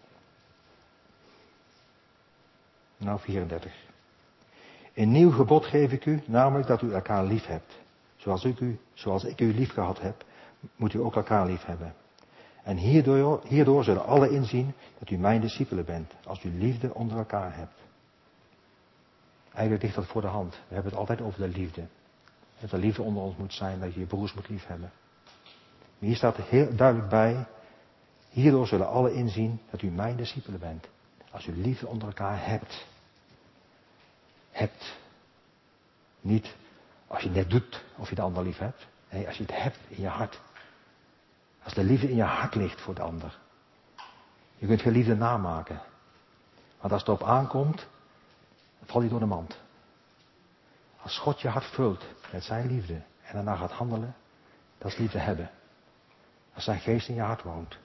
Nou, vierendertig. Een nieuw gebod geef ik u, namelijk dat u elkaar lief hebt. Zoals ik u, zoals ik u lief gehad heb, moet u ook elkaar lief hebben. En hierdoor, hierdoor zullen alle inzien dat u mijn discipelen bent, als u liefde onder elkaar hebt. Eigenlijk ligt dat voor de hand. We hebben het altijd over de liefde. Dat er liefde onder ons moet zijn, dat je je broers moet lief hebben. Maar hier staat er heel duidelijk bij, hierdoor zullen alle inzien dat u mijn discipelen bent, als u liefde onder elkaar hebt. Hebt. Niet als je het net doet of je de ander lief hebt. Nee, als je het hebt in je hart. Als de liefde in je hart ligt voor de ander. Je kunt geen liefde namaken. Want als het erop aankomt, dan valt hij door de mand. Als God je hart vult met zijn liefde en daarna gaat handelen, dat is liefde hebben. Als zijn geest in je hart woont.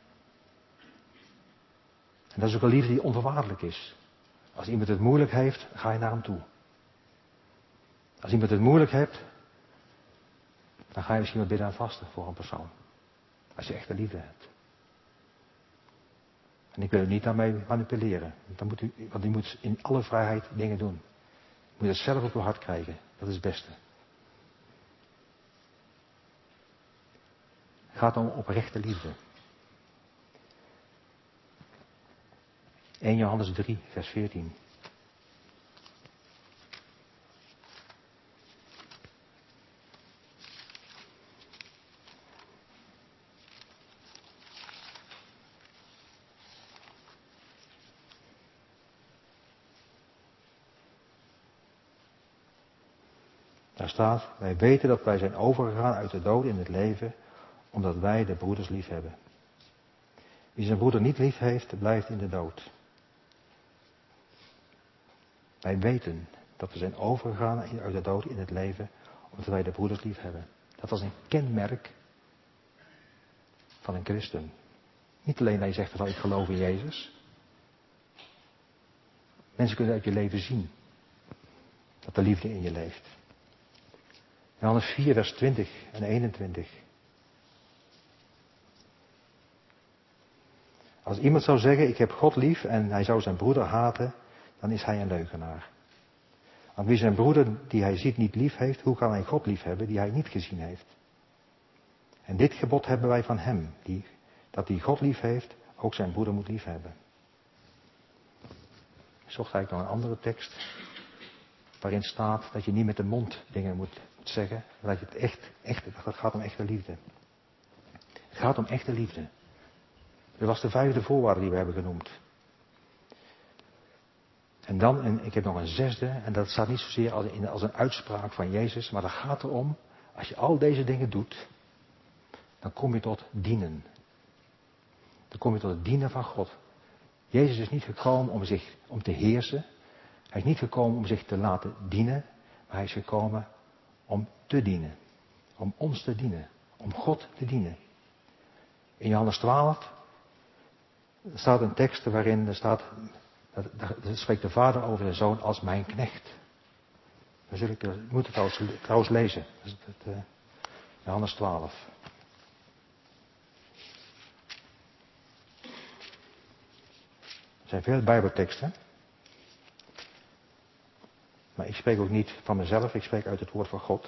En dat is ook een liefde die onvoorwaardelijk is. Als iemand het moeilijk heeft, ga je naar hem toe. Als iemand het moeilijk heeft, dan ga je misschien wat bidden en vasten voor een persoon. Als je echte liefde hebt. En ik wil u niet daarmee manipuleren. Dan moet u, want u moet in alle vrijheid dingen doen. U moet het zelf op uw hart krijgen. Dat is het beste. Het gaat om oprechte liefde. eerste Johannes drie, vers veertien. Daar staat, wij weten dat wij zijn overgegaan uit de dood in het leven, omdat wij de broeders lief hebben. Wie zijn broeder niet lief heeft, blijft in de dood. Wij weten dat we zijn overgegaan uit de dood in het leven, omdat wij de broeders lief hebben. Dat was een kenmerk van een christen. Niet alleen dat je zegt van ik geloof in Jezus. Mensen kunnen uit je leven zien dat de liefde in je leeft. Johannes vier, vers twintig en eenentwintig. Als iemand zou zeggen, ik heb God lief en hij zou zijn broeder haten, dan is hij een leugenaar. Want wie zijn broeder die hij ziet niet lief heeft, hoe kan hij God lief hebben die hij niet gezien heeft? En dit gebod hebben wij van hem, die, dat die God lief heeft, ook zijn broeder moet lief hebben. Ik zocht eigenlijk nog een andere tekst, waarin staat dat je niet met de mond dingen moet zeggen, maar dat je het echt, echt, het gaat om echte liefde. Het gaat om echte liefde. Dat was de vijfde voorwaarde die we hebben genoemd. En dan, en ik heb nog een zesde, en dat staat niet zozeer als, in, als een uitspraak van Jezus, maar dat gaat erom, als je al deze dingen doet, dan kom je tot dienen. Dan kom je tot het dienen van God. Jezus is niet gekomen om zich, om te heersen. Hij is niet gekomen om zich te laten dienen, maar hij is gekomen om te dienen. Om ons te dienen. Om God te dienen. In Johannes twaalf staat een tekst waarin er staat, daar spreekt de vader over de zoon als mijn knecht. Dan zul ik, ik moet het trouwens, trouwens lezen. Dat is het, uh, Johannes twaalf. Er zijn veel Bijbelteksten. Maar ik spreek ook niet van mezelf, ik spreek uit het woord van God.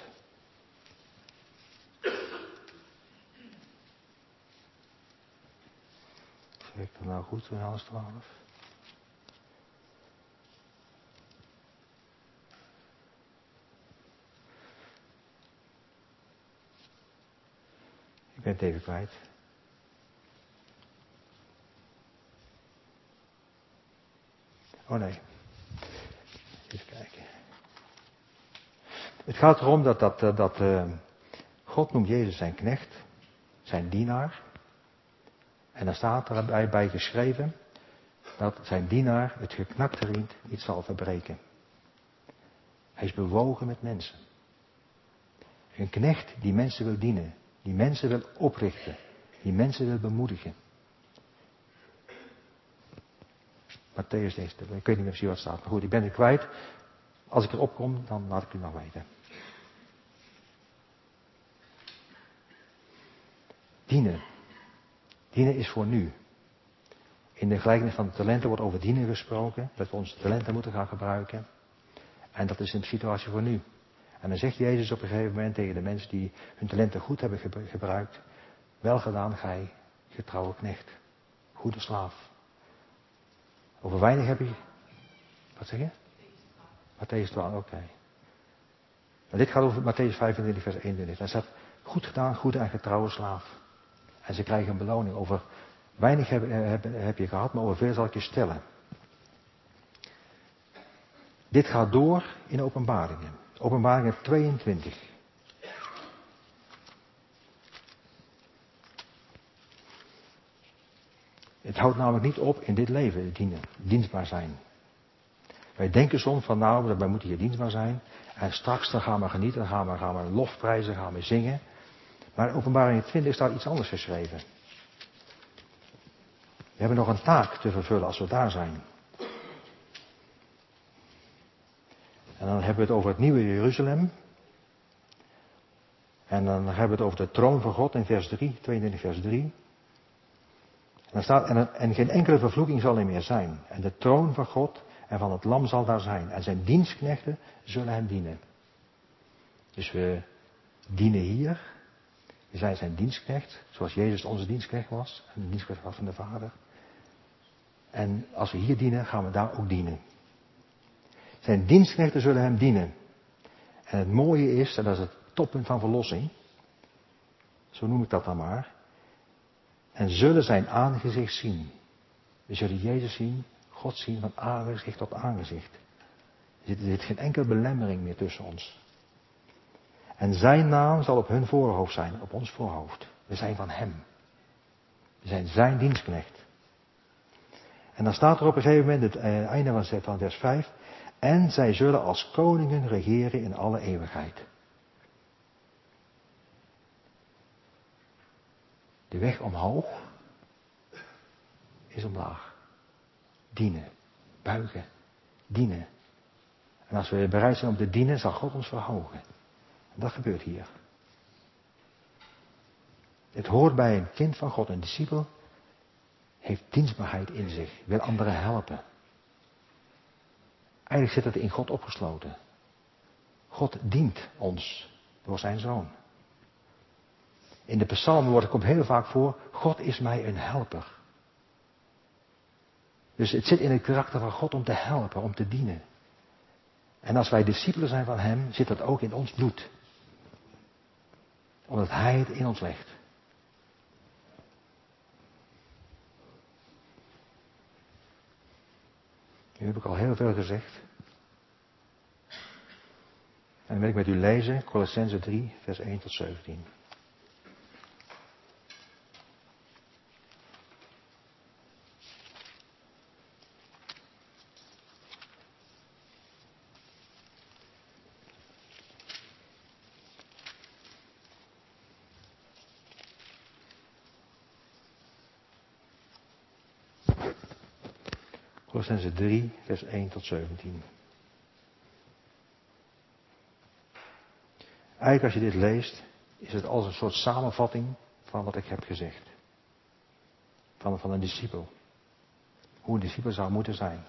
Zeg ik dat nou goed, Johannes twaalf? Ik ben het even kwijt. Oh nee. Even kijken. Het gaat erom dat, dat, dat uh, God noemt Jezus zijn knecht, zijn dienaar. En dan staat erbij bij geschreven dat zijn dienaar het geknakte riet niet zal verbreken. Hij is bewogen met mensen. Een knecht die mensen wil dienen, die mensen wil oprichten, die mensen wil bemoedigen. Matthäus deze, ik weet niet meer precies wat staat, maar goed, ik ben het kwijt. Als ik erop kom, dan laat ik u nog weten. Dienen. Dienen is voor nu. In de gelijkenis van de talenten wordt over dienen gesproken, dat we onze talenten moeten gaan gebruiken. En dat is een situatie voor nu. En dan zegt Jezus op een gegeven moment tegen de mensen die hun talenten goed hebben gebruikt, wel gedaan, gij getrouwe knecht, goede slaaf. Over weinig heb je, wat zeg je? Matthäus twaalf, oké. Okay. Maar dit gaat over Matthäus vijfentwintig, vers eenentwintig. Daar staat, goed gedaan, goede en getrouwe slaaf. En ze krijgen een beloning. Over weinig heb, heb, heb je gehad, maar over veel zal ik je stellen. Dit gaat door in Openbaringen. Openbaringen tweeëntwintig. Het houdt namelijk niet op in dit leven, dienen, dienstbaar zijn. Wij denken soms van nou, wij moeten hier dienstbaar zijn. En straks dan gaan we genieten, dan gaan we, gaan we lofprijzen, gaan we zingen. Maar in Openbaringen twintig staat iets anders geschreven. We hebben nog een taak te vervullen als we daar zijn. En dan hebben we het over het nieuwe Jeruzalem. En dan hebben we het over de troon van God in vers drie, tweeëntwintig vers drie. En dan staat, en, en geen enkele vervloeking zal er meer zijn. En de troon van God en van het lam zal daar zijn. En zijn dienstknechten zullen hem dienen. Dus we dienen hier. We zijn zijn dienstknecht, zoals Jezus onze dienstknecht was. En de dienstknecht was van de Vader. En als we hier dienen, gaan we daar ook dienen. Zijn dienstknechten zullen hem dienen. En het mooie is, en dat is het toppunt van verlossing. Zo noem ik dat dan maar. En zullen zijn aangezicht zien. We zullen Jezus zien, God zien van aangezicht tot aangezicht. Er zit, er zit geen enkele belemmering meer tussen ons. En zijn naam zal op hun voorhoofd zijn, op ons voorhoofd. We zijn van hem. We zijn zijn dienstknecht. En dan staat er op een gegeven moment, het einde van vers vijf. En zij zullen als koningen regeren in alle eeuwigheid. De weg omhoog is omlaag. Dienen. Buigen. Dienen. En als we bereid zijn om te dienen, zal God ons verhogen. En dat gebeurt hier. Het hoort bij een kind van God, een discipel, heeft dienstbaarheid in zich, wil anderen helpen. Eigenlijk zit het in God opgesloten. God dient ons door zijn zoon. In de psalmen wordt, komt heel vaak voor, God is mij een helper. Dus het zit in het karakter van God om te helpen, om te dienen. En als wij discipelen zijn van hem, zit dat ook in ons bloed. Omdat hij het in ons legt. Nu heb ik al heel veel gezegd. En dan wil ik met u lezen, Colossenzen drie, vers één tot zeventien. Colossenzen drie, vers één tot zeventien. Eigenlijk als je dit leest, is het als een soort samenvatting van wat ik heb gezegd. Van, van een discipel. Hoe een discipel zou moeten zijn.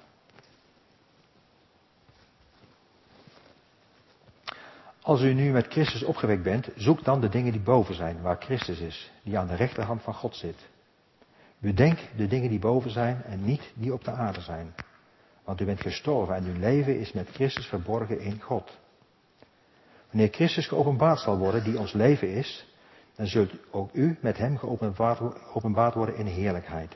Als u nu met Christus opgewekt bent, zoek dan de dingen die boven zijn, waar Christus is, die aan de rechterhand van God zit. Bedenk de dingen die boven zijn en niet die op de aarde zijn. Want u bent gestorven en uw leven is met Christus verborgen in God. Wanneer Christus geopenbaard zal worden, die ons leven is, dan zult ook u met hem geopenbaard worden in heerlijkheid.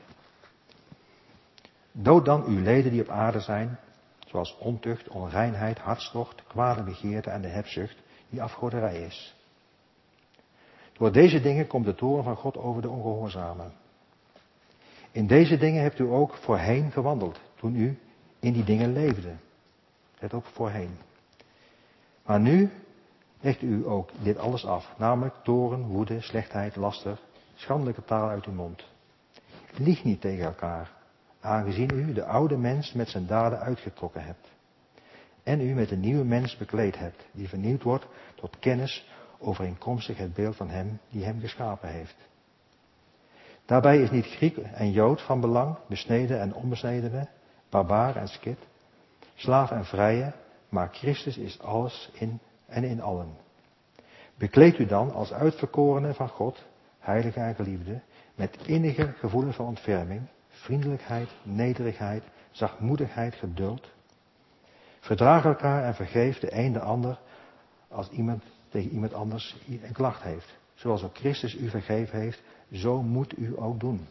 Dood dan uw leden die op aarde zijn, zoals ontucht, onreinheid, hartstocht, kwade begeerte en de hebzucht, die afgoderij is. Door deze dingen komt de toorn van God over de ongehoorzamen. In deze dingen hebt u ook voorheen gewandeld, toen u in die dingen leefde. Het ook voorheen. Maar nu legt u ook dit alles af, namelijk toorn, woede, slechtheid, laster, schandelijke taal uit uw mond. Lieg niet tegen elkaar, aangezien u de oude mens met zijn daden uitgetrokken hebt. En u met een nieuwe mens bekleed hebt, die vernieuwd wordt tot kennis overeenkomstig het beeld van hem die hem geschapen heeft. Daarbij is niet Griek en Jood van belang, besneden en onbesnedene, barbaar en skit, slaaf en vrije, maar Christus is alles in en in allen. Bekleed u dan als uitverkorene van God, heilige en geliefde, met innige gevoelens van ontferming, vriendelijkheid, nederigheid, zachtmoedigheid, geduld. Verdraag elkaar en vergeef de een de ander als iemand tegen iemand anders een klacht heeft. Zoals ook Christus u vergeven heeft, zo moet u ook doen.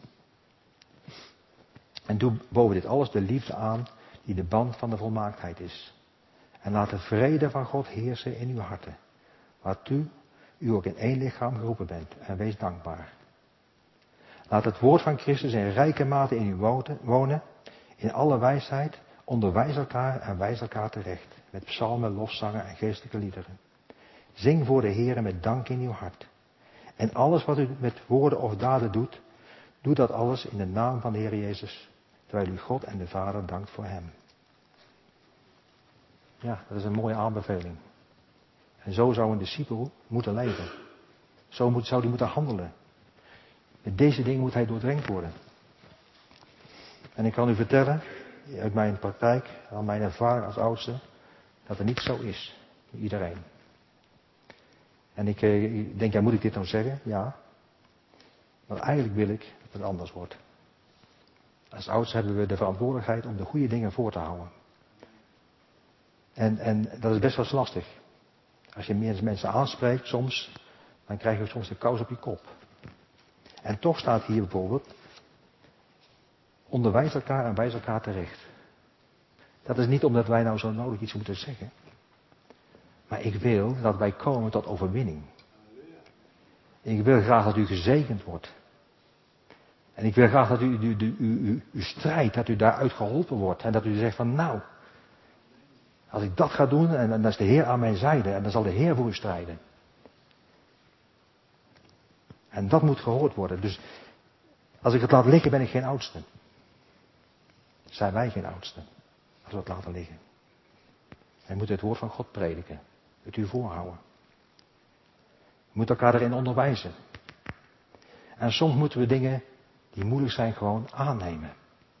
En doe boven dit alles de liefde aan die de band van de volmaaktheid is. En laat de vrede van God heersen in uw harten, waartoe u ook in één lichaam geroepen bent, en wees dankbaar. Laat het woord van Christus in rijke mate in u wonen, in alle wijsheid, onderwijs elkaar en wijs elkaar terecht, met psalmen, lofzangen en geestelijke liederen. Zing voor de Heere met dank in uw hart. En alles wat u met woorden of daden doet, doe dat alles in de naam van de Heer Jezus, terwijl u God en de Vader dankt voor hem. Ja, dat is een mooie aanbeveling. En zo zou een discipel moeten leven. Zo moet, zou hij moeten handelen. Met deze dingen moet hij doordrenkt worden. En ik kan u vertellen, uit mijn praktijk, aan mijn ervaring als oudste, dat het niet zo is. Voor iedereen. En ik, ik denk, ja, moet ik dit nou zeggen? Ja. Maar eigenlijk wil ik dat het anders wordt. Als oudste hebben we de verantwoordelijkheid om de goede dingen voor te houden. En, en dat is best wel eens lastig. Als je meer mensen aanspreekt soms, dan krijg je soms de kous op je kop. En toch staat hier bijvoorbeeld, onderwijs elkaar en wijs elkaar terecht. Dat is niet omdat wij nou zo nodig iets moeten zeggen. Maar ik wil dat wij komen tot overwinning. Ik wil graag dat u gezegend wordt. En ik wil graag dat u, u, u, u, u strijd, dat u daaruit geholpen wordt. En dat u zegt van nou, als ik dat ga doen, en, en dan is de Heer aan mijn zijde. En dan zal de Heer voor u strijden. En dat moet gehoord worden. Dus als ik het laat liggen, ben ik geen oudste. Zijn wij geen oudste. Als we het laten liggen. Wij moeten het woord van God prediken. Het u voorhouden. We moeten elkaar erin onderwijzen. En soms moeten we dingen die moeilijk zijn gewoon aannemen.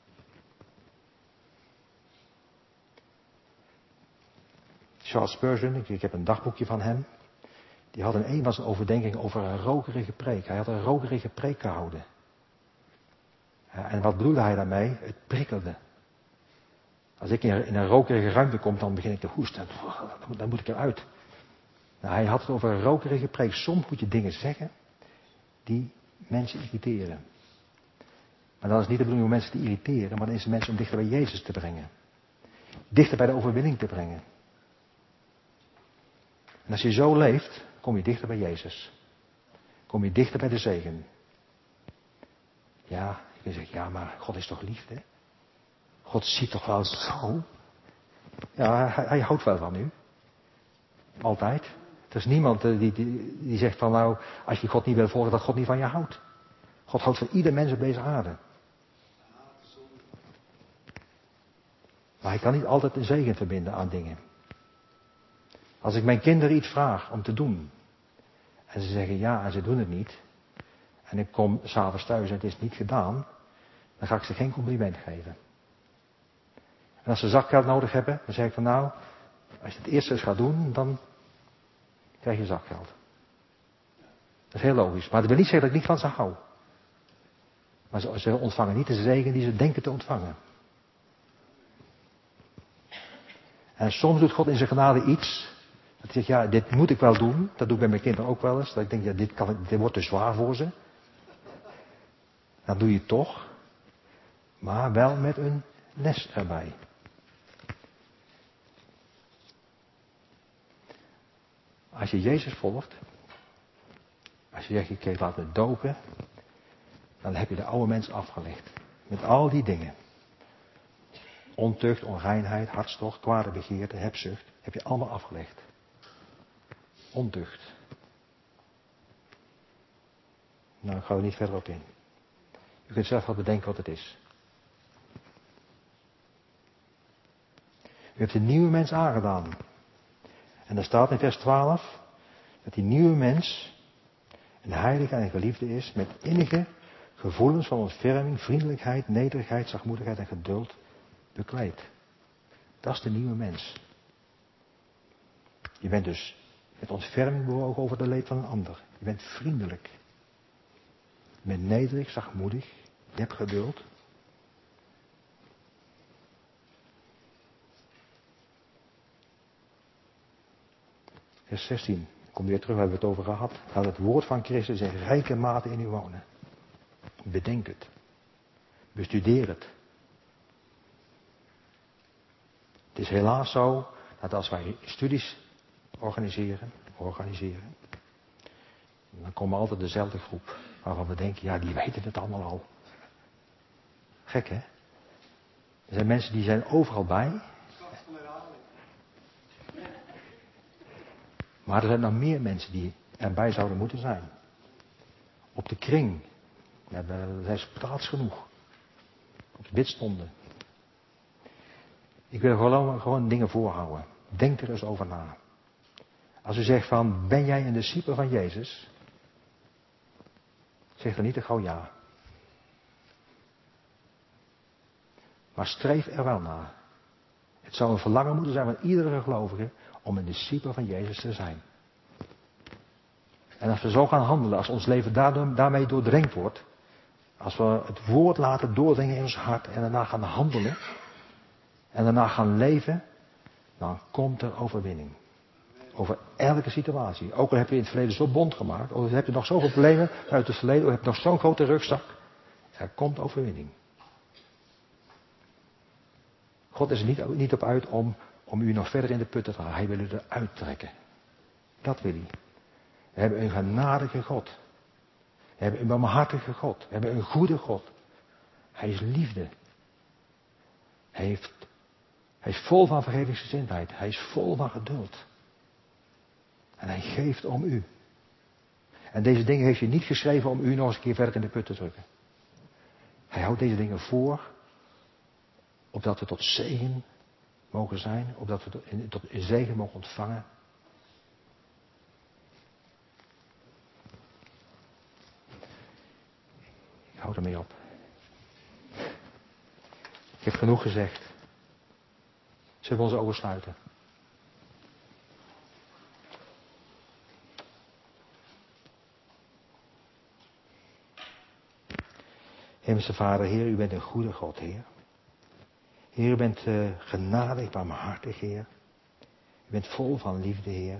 Charles Spurgeon, ik, ik heb een dagboekje van hem. Die had een een was een overdenking over een rokerige preek. Hij had een rokerige preek gehouden. Ja, en wat bedoelde hij daarmee? Het prikkelde. Als ik in een rokerige ruimte kom, dan begin ik te hoesten. Dan moet ik eruit. Nou, hij had het over een rokerige preek. Soms moet je dingen zeggen die mensen irriteren. Maar dan is niet de bedoeling om mensen te irriteren, maar dan is het mensen om dichter bij Jezus te brengen. Dichter bij de overwinning te brengen. En als je zo leeft, kom je dichter bij Jezus. Kom je dichter bij de zegen. Ja, je zegt, ja, maar God is toch liefde? God ziet toch wel zo? Ja, hij, hij houdt wel van u. Altijd. Er is niemand die, die, die zegt van nou, als je God niet wil volgen, dat God niet van je houdt. God houdt van ieder mens op deze aarde. Maar hij kan niet altijd een zegen verbinden aan dingen. Als ik mijn kinderen iets vraag om te doen. En ze zeggen ja en ze doen het niet. En ik kom s'avonds thuis en het is niet gedaan. Dan ga ik ze geen compliment geven. En als ze zakgeld nodig hebben, dan zeg ik van nou, als je het eerst eens gaat doen, dan krijg je zakgeld. Dat is heel logisch. Maar dat wil niet zeggen dat ik niet van ze hou. Maar ze, ze ontvangen niet de zegen die ze denken te ontvangen. En soms doet God in zijn genade iets. Dat zegt, ja, dit moet ik wel doen. Dat doe ik bij mijn kinderen ook wel eens. Dat ik denk, ja, dit, kan ik, dit wordt te zwaar voor ze. Dan doe je het toch. Maar wel met een les erbij. Als je Jezus volgt. Als je zegt, ik laat me dopen. Dan heb je de oude mens afgelegd. Met al die dingen. Ontucht, onreinheid, hartstocht, kwade begeerte, hebzucht. Heb je allemaal afgelegd. Ontucht. Nou, ik ga er niet verder op in. U kunt zelf wel bedenken wat het is. U hebt een nieuwe mens aangedaan. En daar staat in vers twaalf dat die nieuwe mens een heilige en geliefde is met innige gevoelens van ontferming, vriendelijkheid, nederigheid, zachtmoedigheid en geduld bekleed. Dat is de nieuwe mens. Je bent dus met ontferming bewogen over de leed van een ander. Je bent vriendelijk. Je bent nederig, zachtmoedig. Je hebt geduld. Vers zestien. Kom weer terug, hebben we het over gehad. Laat het woord van Christus in rijke mate in u wonen. Bedenk het. Bestudeer het. Het is helaas zo dat als wij studies organiseren, organiseren, dan komen altijd dezelfde groep waarvan we denken, ja, die weten het allemaal al. Gek, hè? Er zijn mensen die zijn overal bij. Maar er zijn nog meer mensen die erbij zouden moeten zijn. Op de kring. Er is plaats genoeg. Op de bidstonden. Ik wil gewoon, gewoon dingen voorhouden. Denk er eens over na. Als u zegt van, ben jij een discipel van Jezus? Zeg dan niet te gauw ja. Maar streef er wel naar. Het zou een verlangen moeten zijn van iedere gelovige om een discipel van Jezus te zijn. En als we zo gaan handelen, als ons leven daarmee doordrenkt wordt, als we het woord laten doordringen in ons hart en daarna gaan handelen en daarna gaan leven, dan komt er overwinning. Over elke situatie. Ook al heb je in het verleden zo bond gemaakt, of heb je nog zoveel problemen uit het verleden, of heb je nog zo'n grote rugzak, er komt overwinning. God is er niet, niet op uit om om u nog verder in de put te dragen. Hij wil u eruit trekken. Dat wil hij. We hebben een genadige God. We hebben een barmhartige God. We hebben een goede God. Hij is liefde. Hij, heeft, hij is vol van vergevingsgezindheid. Hij is vol van geduld. En hij geeft om u. En deze dingen heeft hij niet geschreven om u nog eens een keer verder in de put te drukken. Hij houdt deze dingen voor, opdat we tot zegen mogen zijn, opdat we tot in, tot in zegen mogen ontvangen. Ik hou ermee op. Ik heb genoeg gezegd. Zullen we onze ogen sluiten? Hemelse Vader, Heer, u bent een goede God, Heer. Heer, u bent uh, genadig, barmhartig, Heer. U bent vol van liefde, Heer.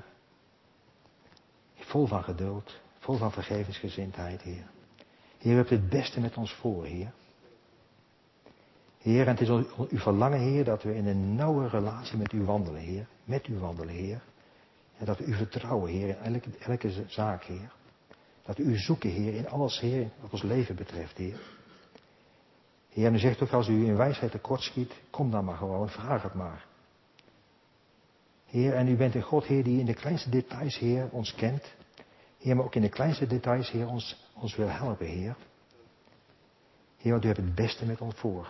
Vol van geduld, vol van vergevensgezindheid, Heer. Heer, u hebt het beste met ons voor, Heer. Heer, en het is uw verlangen, Heer, dat we in een nauwe relatie met u wandelen, Heer. Met u wandelen, Heer. En dat we u vertrouwen, Heer, in elke, elke zaak, Heer. Dat we u zoeken, Heer, in alles, Heer, wat ons leven betreft, Heer. Heer, en u zegt ook, als u in wijsheid tekortschiet, kom dan maar gewoon, vraag het maar. Heer, en u bent een God, Heer, die in de kleinste details, Heer, ons kent. Heer, maar ook in de kleinste details, Heer, ons, ons wil helpen, Heer. Heer, want u hebt het beste met ons voor.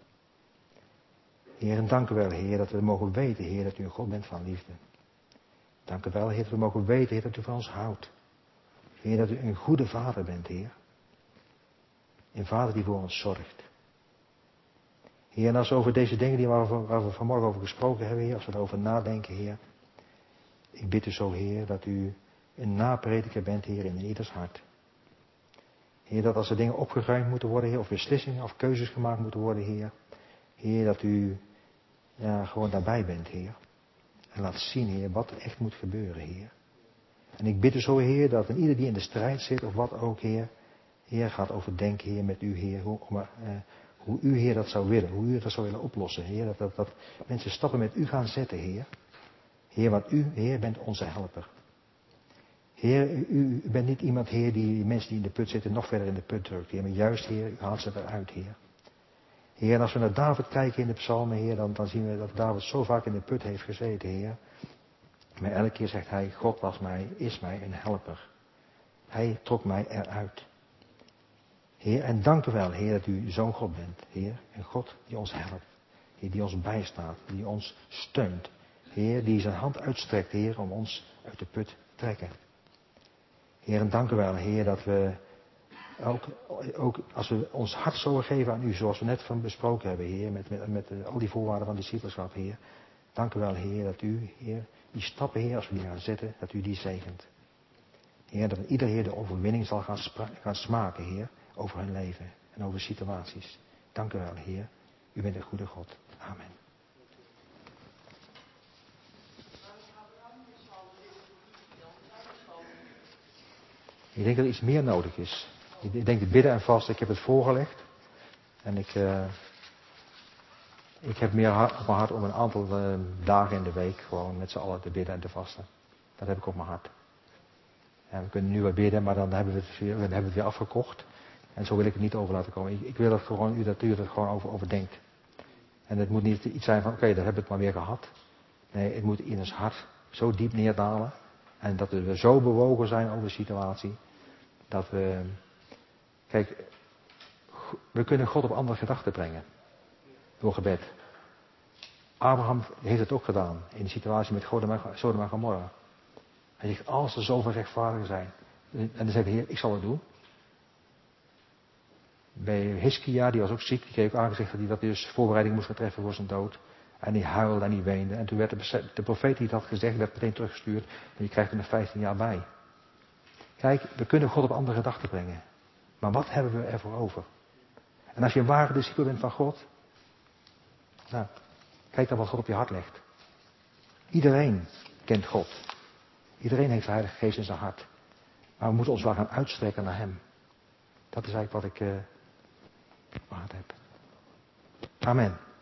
Heer, en dank u wel, Heer, dat we mogen weten, Heer, dat u een God bent van liefde. Dank u wel, Heer, dat we mogen weten, Heer, dat u van ons houdt. Heer, dat u een goede vader bent, Heer. Een vader die voor ons zorgt. Heer, en als we over deze dingen die waar we, waar we vanmorgen over gesproken hebben, Heer, als we erover nadenken, Heer. Ik bid u zo, Heer, dat u een naprediker bent, Heer, in ieders hart. Heer, dat als er dingen opgeruimd moeten worden, Heer, of beslissingen of keuzes gemaakt moeten worden, Heer. Heer, dat u ja, gewoon daarbij bent, Heer. En laat zien, Heer, wat er echt moet gebeuren, Heer. En ik bid u zo, Heer, dat een ieder die in de strijd zit, of wat ook, Heer. Heer, gaat overdenken, Heer, met u, Heer, hoe, maar, eh, hoe u, Heer, dat zou willen. Hoe u dat zou willen oplossen, Heer. Dat, dat, dat mensen stappen met u gaan zetten, Heer. Heer, want u, Heer, bent onze helper. Heer, u, u bent niet iemand, Heer, die mensen die in de put zitten nog verder in de put drukt, Heer. Maar juist, Heer, u haalt ze eruit, Heer. Heer, en als we naar David kijken in de psalmen, Heer, dan, dan zien we dat David zo vaak in de put heeft gezeten, Heer. Maar elke keer zegt hij, God was mij, is mij een helper. Hij trok mij eruit. Heer, en dank u wel, Heer, dat u zo'n God bent, Heer. Een God die ons helpt. Heer, die ons bijstaat, die ons steunt. Heer, die zijn hand uitstrekt, Heer, om ons uit de put te trekken. Heer, en dank u wel, Heer, dat we ook, ook als we ons hart zo geven aan u, zoals we net van besproken hebben, Heer, met, met, met al die voorwaarden van discipelschap, Heer. Dank u wel, Heer, dat u, Heer, die stappen, Heer, als we die gaan zetten, dat u die zegent. Heer, dat ieder, Heer, de overwinning zal gaan, spra- gaan smaken, Heer, over hun leven en over situaties. Dank u wel, Heer. U bent een goede God. Amen. Ik denk dat er iets meer nodig is. Ik denk dat bidden en vasten, ik heb het voorgelegd. En ik, uh, ik heb meer hart, op mijn hart om een aantal uh, dagen in de week gewoon met z'n allen te bidden en te vasten. Dat heb ik op mijn hart. En we kunnen nu wel bidden, maar dan hebben we het weer, dan hebben we het weer afgekocht. En zo wil ik het niet over laten komen. Ik, ik wil dat, gewoon, u, dat u er gewoon over, over denkt. En het moet niet iets zijn van, oké, okay, daar hebben we het maar weer gehad. Nee, het moet in ons hart zo diep neerdalen. En dat we zo bewogen zijn over de situatie. Dat we, kijk, we kunnen God op andere gedachten brengen. Door gebed. Abraham heeft het ook gedaan. In de situatie met Sodom en Gomorra. Hij zegt, als er zoveel rechtvaardigen zijn. En dan zegt de Heer, ik zal het doen. Bij Hiskia, die was ook ziek. Die kreeg ook aangezegd dat hij dat dus voorbereiding moest gaan treffen voor zijn dood. En die huilde en die weende. En toen werd de, de profeet die het had gezegd, werd meteen teruggestuurd. En je krijgt er nog vijftien jaar bij. Kijk, we kunnen God op andere gedachten brengen. Maar wat hebben we ervoor over? En als je een ware discipel bent van God. Nou, kijk dan wat God op je hart legt. Iedereen kent God. Iedereen heeft de Heilige Geest in zijn hart. Maar we moeten ons wel gaan uitstrekken naar Hem. Dat is eigenlijk wat ik uh, op mijn hart heb. Amen.